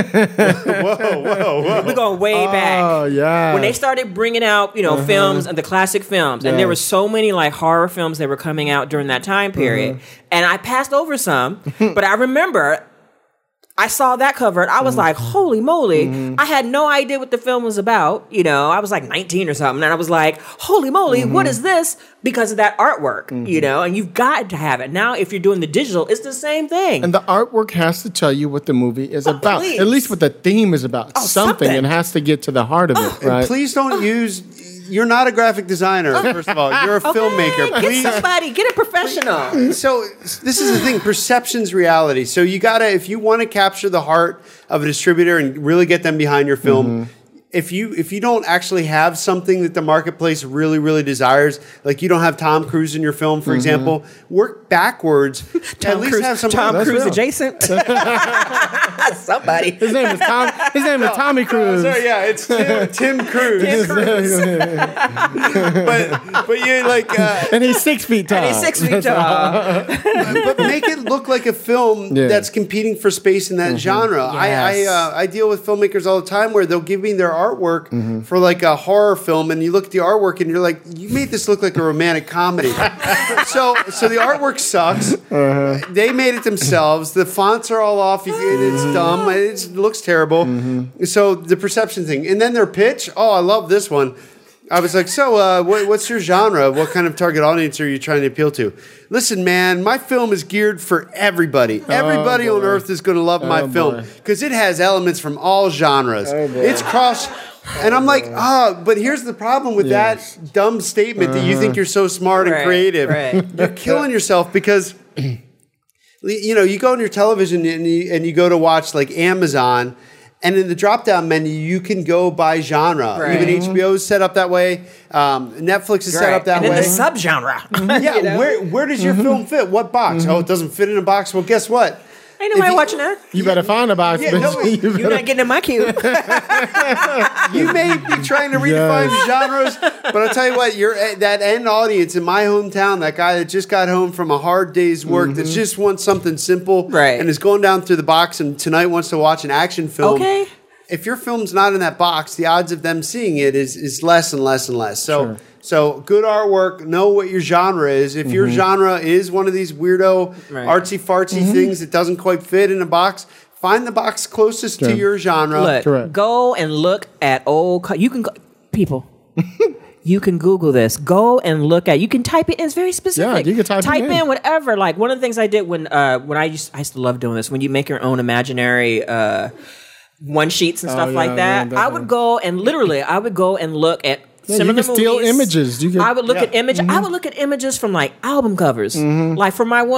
Speaker 4: whoa.
Speaker 3: We're going way back.
Speaker 2: Oh, yeah.
Speaker 3: When they started bringing out, you know, films and the classic films, and there were so many like horror films that were coming out during that time period, and I passed over some, but I remember I saw that cover and I was like, holy moly. I had no idea what the film was about. You know, I was like 19 or something. And I was like, holy moly, what is this? Because of that artwork, you know, and you've got to have it. Now, if you're doing the digital, it's the same thing.
Speaker 2: And the artwork has to tell you what the movie is about.
Speaker 3: please.
Speaker 2: At least what the theme is about. Something.
Speaker 3: something.
Speaker 2: It has to get to the heart of it, right?
Speaker 4: Please don't you're not a graphic designer, first of all. You're a filmmaker.
Speaker 3: Get
Speaker 4: Please.
Speaker 3: somebody, get a professional.
Speaker 4: So this is the thing, perception's reality. So you gotta, if you want to capture the heart of a distributor and really get them behind your film, if you don't actually have something that the marketplace really, really desires, like you don't have Tom Cruise in your film, for example, work backwards. At least have some
Speaker 3: Tom
Speaker 2: That's
Speaker 3: Cruise
Speaker 2: real.
Speaker 3: adjacent. Somebody.
Speaker 2: His name is Tommy Cruise.
Speaker 4: Sorry, yeah, it's Tim Cruise. but you like,
Speaker 2: And he's 6 feet tall.
Speaker 3: And he's 6 feet tall.
Speaker 4: but make it look like a film that's competing for space in that genre.
Speaker 3: Yes.
Speaker 4: I deal with filmmakers all the time where they'll give me their artwork for like a horror film, and you look at the artwork and you're like, you made this look like a romantic comedy. so the artwork sucks. They made it themselves. The fonts are all off. It's dumb. It looks terrible. So the perception thing, and then their pitch. Oh, I love this one. I was like, so what's your genre? What kind of target audience are you trying to appeal to? Listen, man, my film is geared for everybody. Everybody on earth is going to love my film because it has elements from all genres. It's cross. And I'm like, but here's the problem with that dumb statement that you think you're so smart and
Speaker 3: Right,
Speaker 4: creative.
Speaker 3: right.
Speaker 4: You're killing yourself because, you know, you go on your television and you go to watch like Amazon, and in the drop-down menu, you can go by genre.
Speaker 3: Right.
Speaker 4: Even HBO is set up that way. Netflix is set up that
Speaker 3: and
Speaker 4: way.
Speaker 3: then the subgenre.
Speaker 4: Yeah,
Speaker 3: You know?
Speaker 4: where does your film fit? What box? Oh, it doesn't fit in a box. Well, guess what?
Speaker 3: Ain't nobody
Speaker 4: If you-
Speaker 3: watching that.
Speaker 2: You better find a box,
Speaker 4: Yeah,
Speaker 2: bitch.
Speaker 4: no,
Speaker 3: You're not getting in my queue.
Speaker 4: You may be trying to redefine genres, but I'll tell you what, you're that end audience in my hometown, that guy that just got home from a hard day's work that just wants something simple
Speaker 3: Right.
Speaker 4: and is going down through the box and tonight wants to watch an action film.
Speaker 3: Okay.
Speaker 4: If your film's not in that box, the odds of them seeing it is less and less and less. So so good artwork, know what your genre is. If your genre is one of these weirdo
Speaker 3: Right.
Speaker 4: artsy fartsy things that doesn't quite fit in a box, find the box closest to your genre.
Speaker 3: Look,
Speaker 2: Correct.
Speaker 3: go and look at you can go, people. You can Google this. Go and look at. You can type it in. It's very specific.
Speaker 2: Yeah, you can type it in.
Speaker 3: whatever. Like one of the things I did when I used to love doing this. When you make your own imaginary one sheets and stuff
Speaker 2: yeah,
Speaker 3: like that.
Speaker 2: yeah,
Speaker 3: I would go and look at
Speaker 2: Yeah,
Speaker 3: similar
Speaker 2: you can steal
Speaker 3: movies.
Speaker 2: images. You could,
Speaker 3: I would look at I would look at images from like album covers, like for my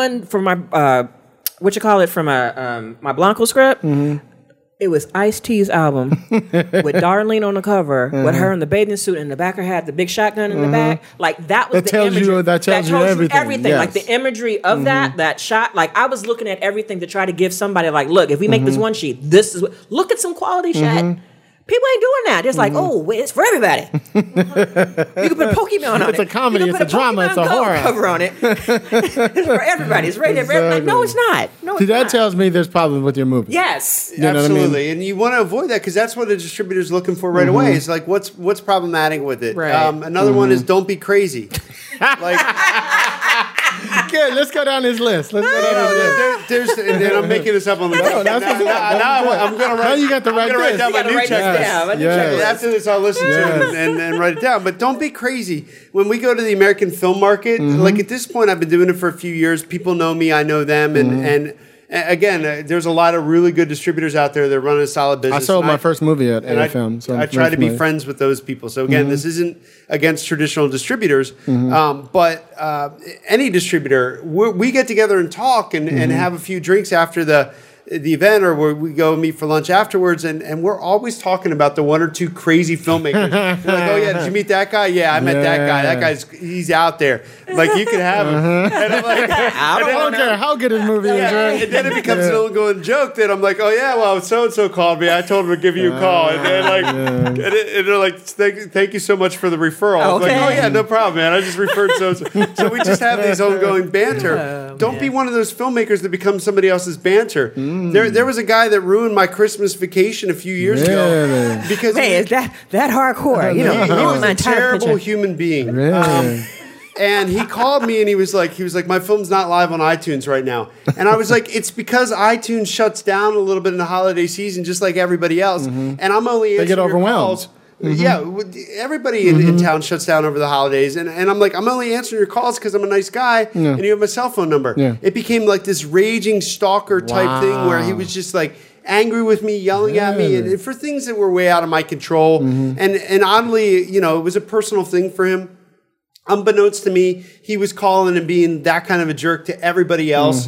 Speaker 3: my Blanco script. It was Ice-T's album with Darlene on the cover, with her in the bathing suit, and in the back her had the big shotgun in the back. Like that was
Speaker 2: That
Speaker 3: the
Speaker 2: tells you-
Speaker 3: imagery.
Speaker 2: that tells you everything, yes.
Speaker 3: Like the imagery of that shot. Like I was looking at everything to try to give somebody like, look, if we make this one sheet, this is look at some quality shit. People ain't doing that. It's like, oh, wait, it's for everybody. You can put Pokemon on it.
Speaker 2: It's a comedy,
Speaker 3: You can
Speaker 2: it's a
Speaker 3: put
Speaker 2: drama, it's a
Speaker 3: Pokemon Go
Speaker 2: horror.
Speaker 3: cover on it. It's for everybody. It's rated for everybody. No, it's not. No,
Speaker 2: See,
Speaker 3: it's
Speaker 2: that
Speaker 3: not.
Speaker 2: tells me there's problems with your movie.
Speaker 3: Yes.
Speaker 2: You know what I mean?
Speaker 4: Absolutely, and you want to avoid that because that's what a distributor's looking for right away. It's like what's problematic with it.
Speaker 3: Right.
Speaker 4: Another one is don't be crazy. Like
Speaker 2: Good. Let's go down this list. Let's go down this list.
Speaker 4: and then I'm making this up on the go.
Speaker 2: that's what's up.
Speaker 4: I'm gonna
Speaker 2: Now
Speaker 4: write.
Speaker 2: you got to write
Speaker 4: I'm gonna write
Speaker 2: this.
Speaker 4: down
Speaker 3: You
Speaker 4: my
Speaker 3: gotta
Speaker 4: new
Speaker 3: write this
Speaker 4: checklist.
Speaker 3: down. My new
Speaker 2: Yes.
Speaker 3: checklist.
Speaker 4: After this, I'll listen to it and write it down. But don't be crazy. When we go to the American film market, like at this point, I've been doing it for a few years. People know me. I know them. And again, there's a lot of really good distributors out there that run a solid business.
Speaker 2: I sold
Speaker 4: And
Speaker 2: my first movie at
Speaker 4: and
Speaker 2: AFM. So
Speaker 4: I try to be friends with those people. So again, this isn't against traditional distributors, but any distributor, we get together and talk and have a few drinks after the event, or where we go meet for lunch afterwards, and we're always talking about the one or two crazy filmmakers. We're like, oh yeah, did you meet that guy? Yeah, I met that guy. That he's out there. Like you can have him. And I'm like,
Speaker 3: I
Speaker 2: don't care how good his movie is, right?
Speaker 4: and then it becomes an ongoing joke that I'm like, oh yeah, well, so and so called me. I told him to give you a call, and then and they're like, thank you so much for the referral. I'm like,
Speaker 3: Okay.
Speaker 4: oh yeah, no problem, man. I just referred so. So we just have these ongoing banter. Don't be one of those filmmakers that becomes somebody else's banter. There was a guy that ruined my Christmas vacation a few years ago
Speaker 2: Really?
Speaker 4: because
Speaker 3: Man, is that hardcore? You know,
Speaker 4: he
Speaker 3: you
Speaker 4: was
Speaker 3: want my
Speaker 4: a
Speaker 3: entire
Speaker 4: terrible
Speaker 3: picture.
Speaker 4: human being.
Speaker 2: Really?
Speaker 4: And he called me and he was like, my film's not live on iTunes right now. And I was like, it's because iTunes shuts down a little bit in the holiday season, just like everybody else. And I'm only answering
Speaker 2: get
Speaker 4: your
Speaker 2: overwhelmed.
Speaker 4: calls. Yeah, everybody in town shuts down over the holidays. And I'm like, I'm only answering your calls because I'm a nice guy and you have my cell phone number.
Speaker 2: Yeah.
Speaker 4: It became like this raging stalker type thing where he was just like angry with me, yelling at me, and for things that were way out of my control. And oddly, it was a personal thing for him. Unbeknownst to me, he was calling and being that kind of a jerk to everybody else.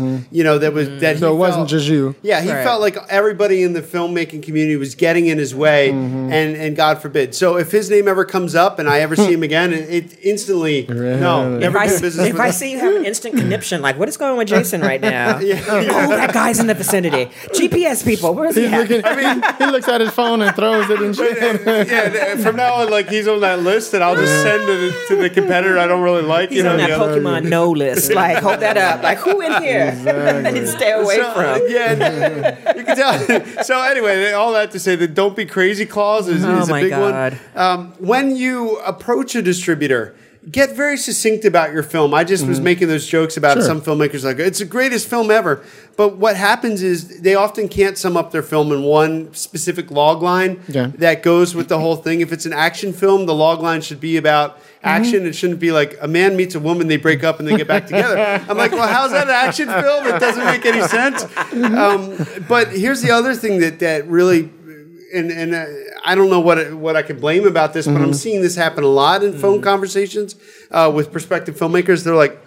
Speaker 4: That
Speaker 2: So it wasn't just you.
Speaker 4: Yeah, he felt like everybody in the filmmaking community was getting in his way, and God forbid. So if his name ever comes up and I ever see him again, it instantly no, never do business
Speaker 3: If
Speaker 4: with
Speaker 3: I
Speaker 4: him.
Speaker 3: see you have an instant conniption, like what is going on with Jason right now? Oh, that guy's in the vicinity. GPS people, where is he
Speaker 2: He's
Speaker 3: at?
Speaker 2: looking, he looks at his phone and throws it and shit.
Speaker 4: Yeah, from now on, like he's on that list, and I'll just send to the competitor I don't really like.
Speaker 3: He's on that
Speaker 4: the other-
Speaker 3: Pokemon no list. Like, hold that up. Like, who in here? I need to stay away from.
Speaker 4: Yeah, you can tell. So anyway, all that to say that don't be crazy clause is
Speaker 3: Oh
Speaker 4: a
Speaker 3: my
Speaker 4: big
Speaker 3: God.
Speaker 4: one. When you approach a distributor, get very succinct about your film. I just was making those jokes about some filmmakers like, it's the greatest film ever. But what happens is they often can't sum up their film in one specific log line that goes with the whole thing. If it's an action film, the log line should be about action. It shouldn't be like a man meets a woman, they break up and they get back together. I'm like, well, how's that an action film? It doesn't make any sense. But here's the other thing that really, and I don't know what I can blame about this, but I'm seeing this happen a lot in phone conversations with prospective filmmakers. They're like,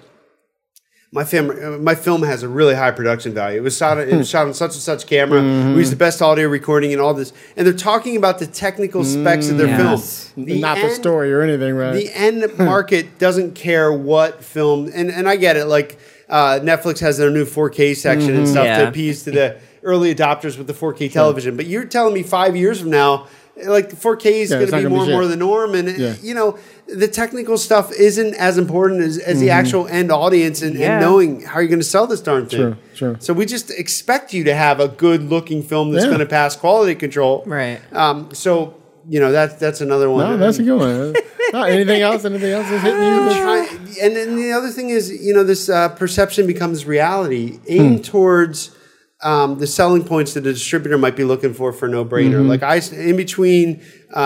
Speaker 4: my film has a really high production value. It was shot on such and such camera. We used the best audio recording and all this. And they're talking about the technical specs of their
Speaker 3: Yes.
Speaker 4: film.
Speaker 2: Not the story or anything, right?
Speaker 4: The end market doesn't care what film, and I get it. Like Netflix has their new 4K section and stuff to
Speaker 3: Yeah.
Speaker 4: appease to the early adopters with the 4K television. But you're telling me 5 years from now, like the 4K is going
Speaker 2: it's
Speaker 4: to
Speaker 2: not
Speaker 4: be
Speaker 2: gonna
Speaker 4: more
Speaker 2: be
Speaker 4: and more
Speaker 2: shit.
Speaker 4: the norm, and the technical stuff isn't as important as the actual end audience and knowing how you're going to sell this darn thing.
Speaker 2: Sure.
Speaker 4: So we just expect you to have a good looking film that's going to pass quality control.
Speaker 3: Right.
Speaker 4: So that's another one.
Speaker 2: No, that's a good one. No, anything else? Anything else is hitting you?
Speaker 4: And then the other thing is, this perception becomes reality. Aim towards the selling points that a distributor might be looking for a no-brainer. Like in between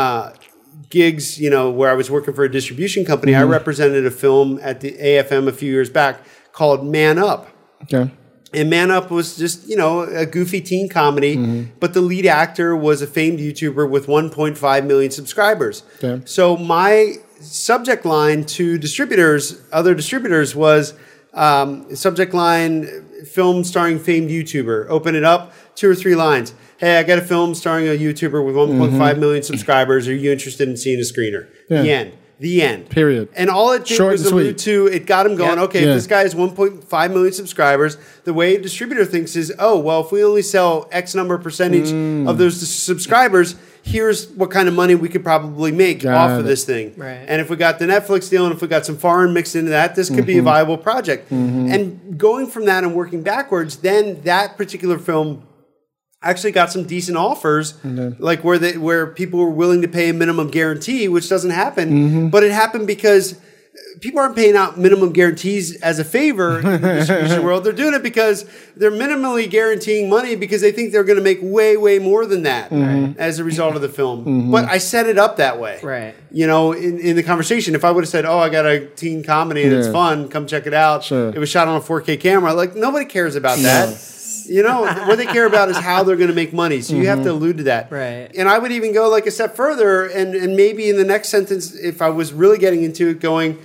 Speaker 4: gigs, where I was working for a distribution company, I represented a film at the AFM a few years back called Man Up.
Speaker 2: Okay.
Speaker 4: And Man Up was just, a goofy teen comedy, but the lead actor was a famed YouTuber with 1.5 million subscribers.
Speaker 2: Okay.
Speaker 4: So my subject line to other distributors was subject line, film starring famed YouTuber. Open it up, 2 or 3 lines. Hey, I got a film starring a YouTuber with 1.5 million subscribers. Are you interested in seeing a screener?
Speaker 2: Yeah.
Speaker 4: The end.
Speaker 2: Period.
Speaker 4: And all it did
Speaker 2: Short
Speaker 4: was
Speaker 2: and sweet.
Speaker 4: allude to, it got him going, okay,
Speaker 2: Yeah.
Speaker 4: if this guy has 1.5 million subscribers, the way a distributor thinks is, oh, well, if we only sell X number percentage of those subscribers, here's what kind of money we could probably make off of this thing.
Speaker 3: Right.
Speaker 4: And if we got the Netflix deal and if we got some foreign mixed into that, this could be a viable project. And going from that and working backwards, then that particular film actually got some decent offers, like where people were willing to pay a minimum guarantee, which doesn't happen. But it happened because people aren't paying out minimum guarantees as a favor in the distribution world. They're doing it because they're minimally guaranteeing money because they think they're going to make way, way more than that as a result of the film. But I set it up that way.
Speaker 3: Right.
Speaker 4: In the conversation, if I would have said, oh, I got a teen comedy and it's fun, come check it out.
Speaker 2: Sure.
Speaker 4: It was shot on a 4K camera. Like, nobody cares about that. What they care about is how they're going to make money. So you have to allude to that.
Speaker 3: Right.
Speaker 4: And I would even go like a step further, and maybe in the next sentence, if I was really getting into it, going,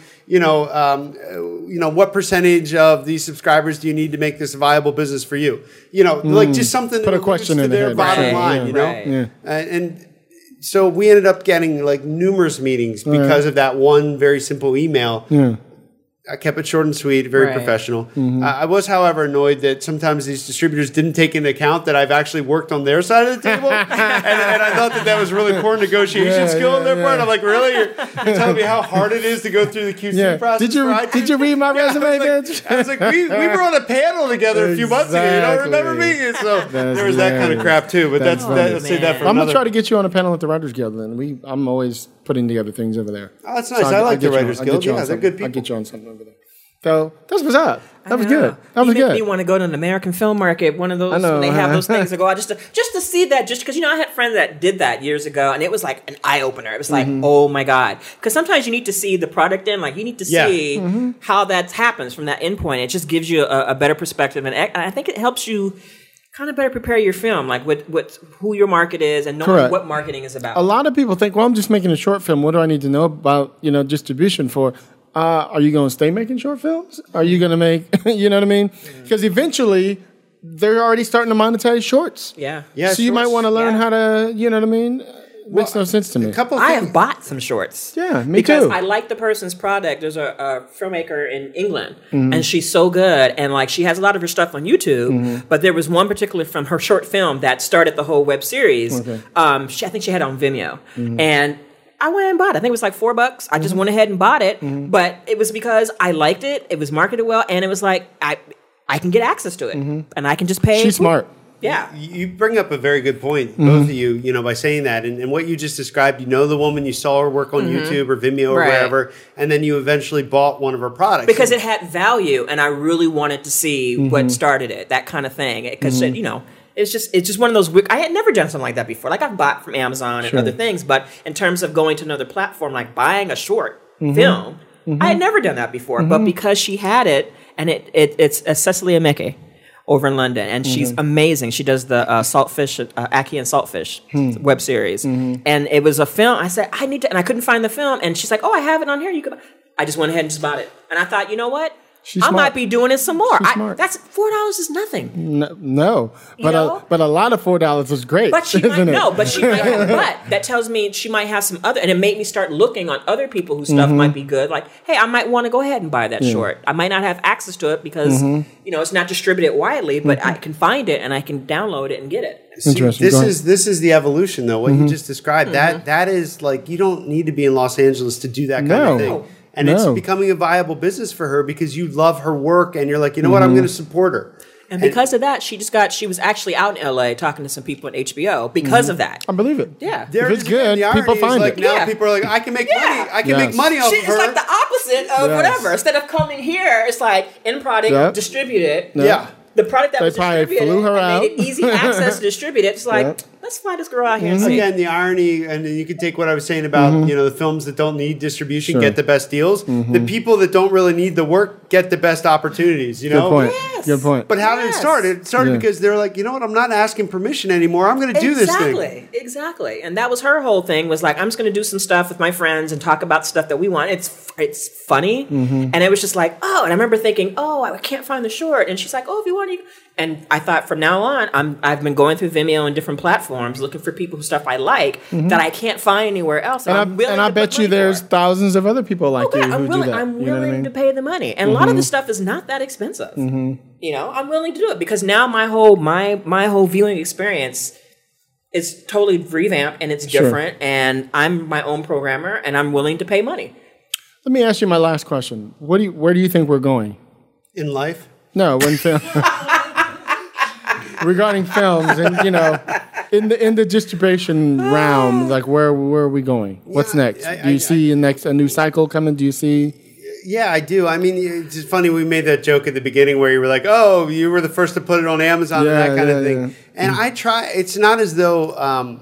Speaker 4: what percentage of these subscribers do you need to make this a viable business for you? Like just something
Speaker 2: Put
Speaker 4: that
Speaker 2: a question
Speaker 4: to
Speaker 2: in the
Speaker 4: their
Speaker 2: head.
Speaker 4: bottom
Speaker 2: Right.
Speaker 4: line.
Speaker 3: Yeah.
Speaker 2: Yeah.
Speaker 4: And so we ended up getting like numerous meetings because of that one very simple email.
Speaker 2: Yeah.
Speaker 4: I kept it short and sweet, very
Speaker 3: Right.
Speaker 4: professional. I was, however, annoyed that sometimes these distributors didn't take into account that I've actually worked on their side of the table. and I thought that was really poor negotiation skill on their part. I'm like, really? You're telling me how hard it is to go through the QC process?
Speaker 2: Did you read my resume, bitch?
Speaker 4: I was like, we were on a panel together a few months ago. You don't remember me? And so there was that kind of crap too. But let's save that for
Speaker 2: I'm
Speaker 4: another.
Speaker 2: gonna try to get you on a panel at the Writers Guild. Then I'm always putting together things over there.
Speaker 4: Oh, that's nice. I like the Writers Guild. Yeah, they're good people.
Speaker 2: I'll get you on something over there. So that's what's up. That was
Speaker 3: I know.
Speaker 2: good. That was
Speaker 3: You make
Speaker 2: good.
Speaker 3: me want to go to an American film market, one of those
Speaker 2: I know,
Speaker 3: when they have those things to go out just to see that. Just because I had friends that did that years ago, and it was like an eye opener. It was like, oh my god, because sometimes you need to see the product in, like you need to see how that happens from that endpoint. It just gives you a better perspective, and I think it helps you kind of better prepare your film, like who your market is and knowing
Speaker 2: Correct.
Speaker 3: what marketing is about.
Speaker 2: A lot of people think, well, I'm just making a short film. What do I need to know about distribution for? Are you going to stay making short films? Are you going to make, you know what I mean? Because eventually they're already starting to monetize shorts.
Speaker 3: Yeah.
Speaker 2: So you might want to learn how to, you know what I mean? Makes no sense to me.
Speaker 3: I have bought some shorts.
Speaker 2: Yeah, me
Speaker 3: because
Speaker 2: too.
Speaker 3: I like the person's product. There's a filmmaker in England, and she's so good. And like she has a lot of her stuff on YouTube. But there was one particular from her short film that started the whole web series.
Speaker 2: Okay.
Speaker 3: I think she had it on Vimeo, and I went and bought it. I think it was like $4. I just went ahead and bought it, but it was because I liked it. It was marketed well, and it was like I can get access to it, and I can just pay.
Speaker 2: She's smart.
Speaker 3: Yeah.
Speaker 4: You bring up a very good point, both of you, by saying that. And what you just described, the woman, you saw her work on YouTube or Vimeo or
Speaker 3: Right.
Speaker 4: wherever, and then you eventually bought one of her products.
Speaker 3: Because it had value, and I really wanted to see what started it, that kind of thing. Because it's just one of those. I had never done something like that before. Like I've bought from Amazon and other things, but in terms of going to another platform, like buying a short film, I had never done that before. But because she had it, and it's Cecily Ameke over in London, and she's amazing. She does the Saltfish, Aki and Saltfish web series, and it was a film. I said I need to, and I couldn't find the film, and she's like, "Oh, I have it on here. You can." I just went ahead and just bought it, and I thought, you know what?
Speaker 2: She's
Speaker 3: I
Speaker 2: smart.
Speaker 3: might be doing it some more.
Speaker 2: She's smart.
Speaker 3: That's $4 is nothing.
Speaker 2: No, but
Speaker 3: know?
Speaker 2: but a lot of $4 was great.
Speaker 3: But she might
Speaker 2: isn't it?
Speaker 3: no, but she might have. But that tells me she might have some other, and it made me start looking on other people whose stuff might be good. Like, hey, I might want to go ahead and buy that short. I might not have access to it because it's not distributed widely, but I can find it and I can download it and get it.
Speaker 2: Interesting.
Speaker 4: This
Speaker 2: Go ahead.
Speaker 4: is the evolution, though. What you just described, that is like you don't need to be in Los Angeles to do that kind of thing. And it's becoming a viable business for her because you love her work and you're like, you know what, I'm going to support her.
Speaker 3: And because of that, she was actually out in LA talking to some people at HBO because of that.
Speaker 2: I believe it.
Speaker 3: Yeah.
Speaker 2: If it's good,
Speaker 4: the irony
Speaker 2: people
Speaker 4: is,
Speaker 2: find
Speaker 4: like,
Speaker 2: it.
Speaker 4: Now
Speaker 3: Yeah.
Speaker 4: people are like, I can make money. I can make money off
Speaker 3: It's
Speaker 4: of her.
Speaker 3: like the opposite of whatever. Instead of coming here, it's like in product,
Speaker 2: Yep.
Speaker 3: distribute it.
Speaker 4: Yeah.
Speaker 3: The product that
Speaker 2: They
Speaker 3: was
Speaker 2: probably
Speaker 3: distributed
Speaker 2: flew her
Speaker 3: and
Speaker 2: out.
Speaker 3: made it easy access to distribute it. It's like,
Speaker 2: Yep.
Speaker 3: let's fly this girl out here and see.
Speaker 4: Again, the irony, and you can take what I was saying about the films that don't need distribution,
Speaker 2: Sure.
Speaker 4: get the best deals. The people that don't really need the work get the best opportunities, you
Speaker 2: Good
Speaker 4: know?
Speaker 2: point.
Speaker 3: Yes.
Speaker 2: Good point.
Speaker 4: But how did it start? It started because they were like, you know what? I'm not asking permission anymore. I'm going to do this thing.
Speaker 3: Exactly. And that was her whole thing, was like, I'm just going to do some stuff with my friends and talk about stuff that we want. It's funny. And it was just like, oh, and I remember thinking, oh, I can't find the short. And she's like, oh, if you want to. And I thought from now on, I've been going through Vimeo and different platforms looking for people whose stuff I like that I can't find anywhere else.
Speaker 2: And I bet you there's thousands of other people like you who do that.
Speaker 3: I'm
Speaker 2: You know what I
Speaker 3: willing
Speaker 2: mean?
Speaker 3: to pay the money. And a lot of the stuff is not that expensive. You know, I'm willing to do it because now my whole viewing experience is totally revamped and it's different. And I'm my own programmer and I'm willing to pay money.
Speaker 2: Let me ask you my last question. Where do you think we're going?
Speaker 4: In life?
Speaker 2: No, when film regarding films and in the distribution realm, like where are we going? What's next? Do you see a new cycle coming? Do you see?
Speaker 4: Yeah, I do. I mean, it's just funny. We made that joke at the beginning where you were like, "Oh, you were the first to put it on Amazon," and that kind of thing. Yeah. And I try. It's not as though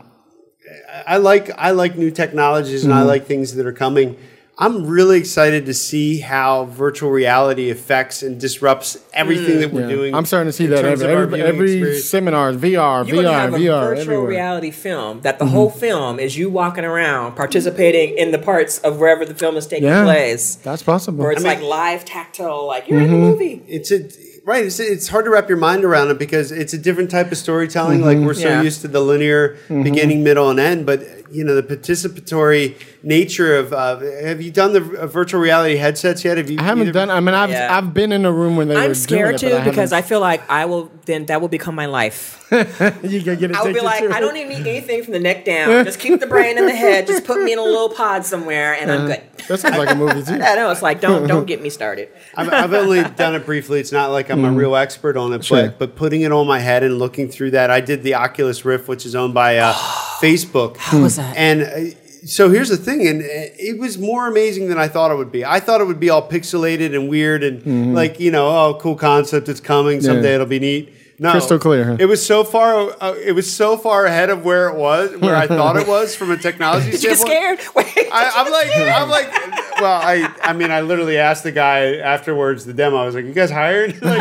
Speaker 4: I like new technologies and I like things that are coming. I'm really excited to see how virtual reality affects and disrupts everything that we're doing.
Speaker 2: I'm starting to see that every seminar, VR,
Speaker 3: You're gonna have a
Speaker 2: VR,
Speaker 3: virtual
Speaker 2: everywhere.
Speaker 3: reality film that the whole film is you walking around participating in the parts of wherever the film is taking place.
Speaker 2: That's possible.
Speaker 3: Or it's like live tactile, like you're in the movie.
Speaker 4: It's hard to wrap your mind around it because it's a different type of storytelling. Like we're so used to the linear beginning, middle, and end. But the participatory nature of have you done the virtual reality headsets yet? Have you?
Speaker 2: I haven't done. I mean, I've been in a room when they were doing it.
Speaker 3: I'm scared too because
Speaker 2: I
Speaker 3: I feel like that will become my life.
Speaker 2: you can get
Speaker 3: I would be like, I don't even need anything from the neck down. Just keep the brain in the head. Just put me in a little pod somewhere, and I'm good.
Speaker 2: That sounds like a movie too.
Speaker 3: I know. It's like don't get me started.
Speaker 4: I've only done it briefly. It's not like I'm a real expert on it, but putting it on my head and looking through that, I did the Oculus Rift, which is owned by Facebook.
Speaker 3: How was that?
Speaker 4: And so here's the thing, and it was more amazing than I thought it would be. I thought it would be all pixelated and weird and cool concept. It's coming someday. It'll be neat. No,
Speaker 2: crystal clear. Huh?
Speaker 4: It was so far. It was so far ahead of where I thought it was from a technology
Speaker 3: Did you get
Speaker 4: standpoint.
Speaker 3: scared? Wait,
Speaker 4: I'm like. Well, I mean, I literally asked the guy afterwards the demo. I was like, "You guys hired?" Because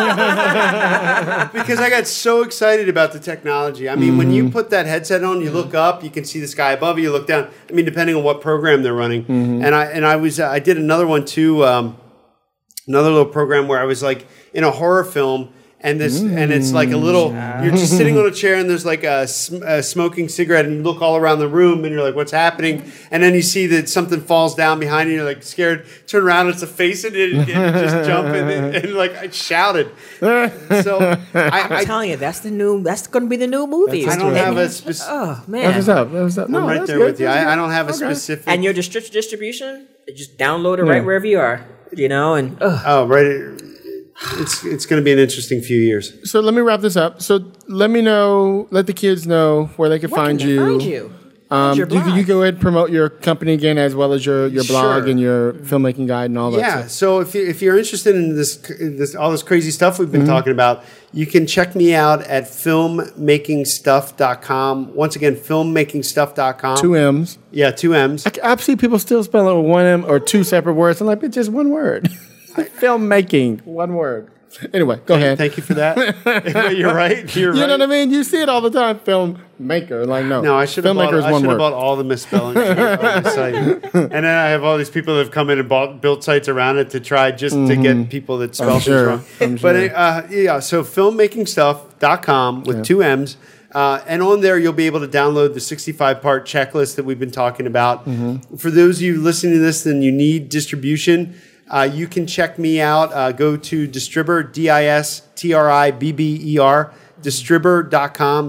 Speaker 4: I got so excited about the technology. I mean, when you put that headset on, you look up, you can see the sky above you. You look down. I mean, depending on what program they're running. And I did another one too. Another little program where I was like in a horror film. And it's like a little. You're just sitting on a chair, and there's like a smoking cigarette, and you look all around the room, and you're like, "What's happening?" And then you see that something falls down behind you. You're like scared. Turn around, it's a face in it, and you just jump and like I shouted. So
Speaker 3: I'm telling you, that's going to be the new movie.
Speaker 4: I don't have a specific.
Speaker 3: Oh man,
Speaker 2: What's up? No,
Speaker 4: I'm right there with you. I don't have a specific.
Speaker 3: And your distribution, just download it right wherever you are. And
Speaker 4: right. It's going to be an interesting few years.
Speaker 2: So let me wrap this up. So let the kids know where they can find you.
Speaker 3: Your
Speaker 2: you go ahead and promote your company again as well as your blog
Speaker 4: Sure.
Speaker 2: and your filmmaking guide and all that
Speaker 4: Yeah.
Speaker 2: stuff.
Speaker 4: So if you're interested in this all this crazy stuff we've been talking about, you can check me out at filmmakingstuff.com. Once again, filmmakingstuff.com.
Speaker 2: 2 M's.
Speaker 4: Yeah, 2 M's.
Speaker 2: I see people still spell it with 1 M or 2 separate words. I'm like, it's just one word. Filmmaking, 1 word. Anyway, go ahead.
Speaker 4: Thank you for that. You're right. You're right.
Speaker 2: You know what I mean? You see it all the time. Filmmaker, like no.
Speaker 4: No, I should have
Speaker 2: Filmmaker is one word.
Speaker 4: bought all the misspellings on the site. And then I have all these people that have come in and built sites around it to try just to get people that spell things wrong. But so filmmakingstuff.com with 2 M's. And on there, you'll be able to download the 65-part checklist that we've been talking about. For those of you listening to this and you need distribution, you can check me out. Go to Distribber, DISTRIBBER, Distribber.com,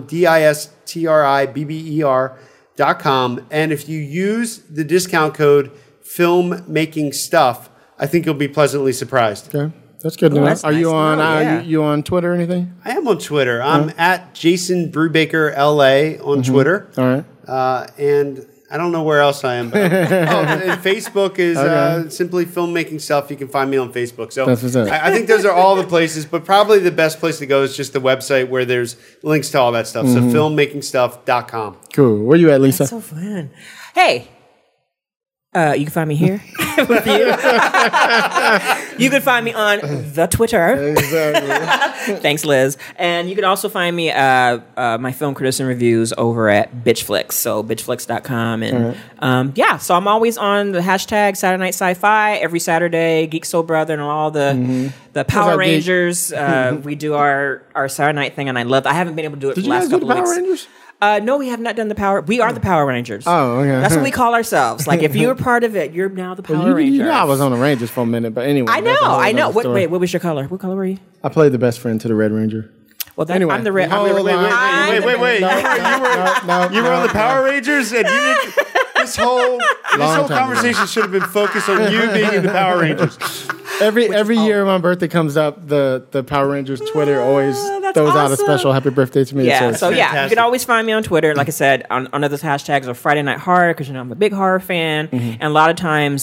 Speaker 4: DISTRIBBER.com. And if you use the discount code FilmMakingStuff, I think you'll be pleasantly surprised.
Speaker 2: Okay. That's good to know.
Speaker 3: That's
Speaker 2: Are you
Speaker 3: nice
Speaker 2: on you on Twitter or anything?
Speaker 4: I am on Twitter. I'm at Jason Brubaker LA on Twitter.
Speaker 2: All right.
Speaker 4: And I don't know where else I am. But and Facebook is simply Filmmaking Stuff. You can find me on Facebook. So
Speaker 2: That's what's up.
Speaker 4: I think those are all the places, but probably the best place to go is just the website where there's links to all that stuff. So filmmakingstuff.com.
Speaker 2: Cool. Where you at, Lisa?
Speaker 3: That's so fun. Hey, you can find me here. with you. You can find me on the Twitter.
Speaker 2: Exactly.
Speaker 3: Thanks, Liz. And you can also find me my film critics and reviews over at Bitchflix. So bitchflix.com. And so I'm always on the hashtag Saturday Night Sci-Fi every Saturday. Geek Soul Brother and all the Power Rangers. We do our Saturday night thing, and I haven't been able to do it for the last couple of weeks.
Speaker 2: Power Rangers?
Speaker 3: No, we have not done the Power. We are the Power Rangers.
Speaker 2: Oh, okay.
Speaker 3: That's what we call ourselves. Like, if you're part of it, you're now the Power Rangers.
Speaker 2: You know, I was on the Rangers for a minute, but anyway.
Speaker 3: I know. What was your color? What color were you?
Speaker 2: I played the best friend to the Red Ranger.
Speaker 3: Well,
Speaker 2: Anyway,
Speaker 4: Wait.
Speaker 3: I'm the
Speaker 4: You were on the Power Rangers, and you didn't. This whole conversation should have been focused on you being in the Power Rangers.
Speaker 2: Every year my birthday comes up, the Power Rangers Twitter always
Speaker 3: that's
Speaker 2: throws out a
Speaker 3: awesome.
Speaker 2: special happy birthday to me.
Speaker 3: Yeah,
Speaker 2: So
Speaker 3: you can always find me on Twitter. Like I said, under those hashtags of Friday Night Horror, because I'm a big horror fan, and a lot of times,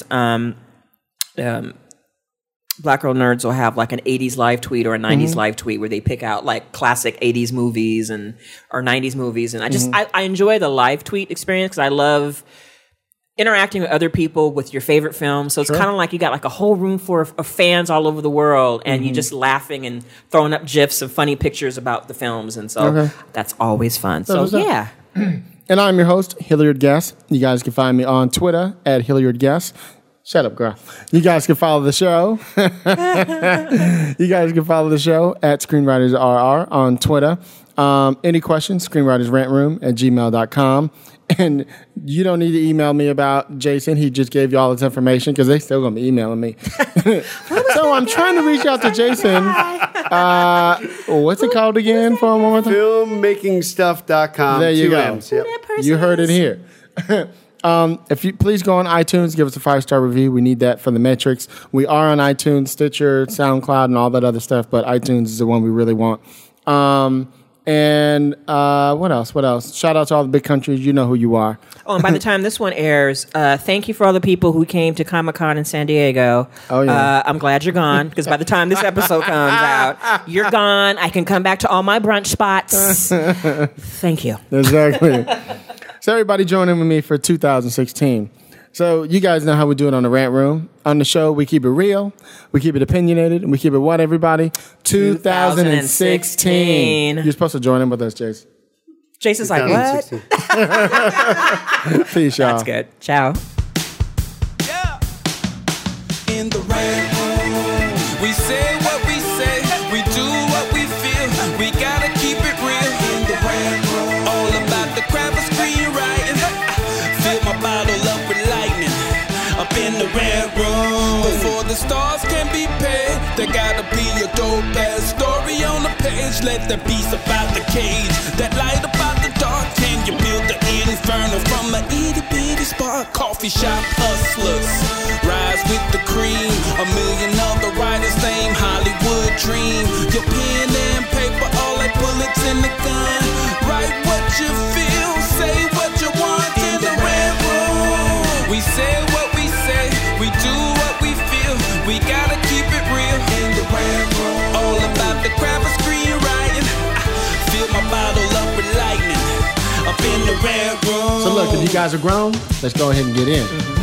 Speaker 3: Black Girl Nerds will have like an 80s live tweet or a 90s live tweet where they pick out like classic 80s movies or 90s movies, and I enjoy the live tweet experience because I love interacting with other people with your favorite film. So it's kind of like you got like a whole room full of fans all over the world, and you just laughing and throwing up GIFs of funny pictures about the films. And so that's always fun. So yeah.
Speaker 2: And I'm your host, Hilliard Guess. You guys can find me on Twitter at Hilliard Guess. Shut up, girl. You guys can follow the show. You guys can follow the show at ScreenwritersRR on Twitter. Any questions, screenwritersrantroom@gmail.com. And you don't need to email me about Jason. He just gave you all this information because they still going to be emailing me. So I'm trying to reach out to Jason. What's it called again for a moment?
Speaker 4: Filmmakingstuff.com.
Speaker 2: There you go.
Speaker 4: M's, yep.
Speaker 2: You heard it here. If you please go on iTunes, give us a 5-star review. We need that for the metrics. We are on iTunes, Stitcher, SoundCloud, and all that other stuff, but iTunes is the one we really want. And what else? Shout out to all the big countries. You know who you are.
Speaker 3: Oh, and by the time this one airs, thank you for all the people who came to Comic-Con in San Diego.
Speaker 2: Oh, yeah.
Speaker 3: I'm glad you're gone, because by the time this episode comes out, you're gone. I can come back to all my brunch spots. Thank you.
Speaker 2: Exactly. So everybody join in with me for 2016. So you guys know how we do it on the Rant Room. On the show, we keep it real, we keep it opinionated, and we keep it what, everybody? 2016. You're supposed to join in with us, Jason.
Speaker 3: Jason's like, what?
Speaker 2: Peace, y'all.
Speaker 3: That's good. Ciao.
Speaker 1: Yeah. In the Rant Room, we say what we say, we do what we feel, we gotta keep it real. In the Rant Room, all about the craft of screenwriting. Fill my bottle up with lightning. Up in the Rant Room, before the stars can be paid, there gotta be a dope ass story on the page. Let the beast about the cage, that light about the dark. Can you build the inferno from an itty bitty spark? Coffee shop hustlers, rise with the cream. A million other writers, same Hollywood dream. Your pen and paper, all like bullets in the gun. Write what you feel, say what you want. In the Rant Room, we say what we say, we do what we feel, we gotta keep it real. In the Rant Room, all about the craft of screenwriting. Fill my bottle up with lightning. Up in the Rant Room.
Speaker 2: So look, if you guys are grown, let's go ahead and get in.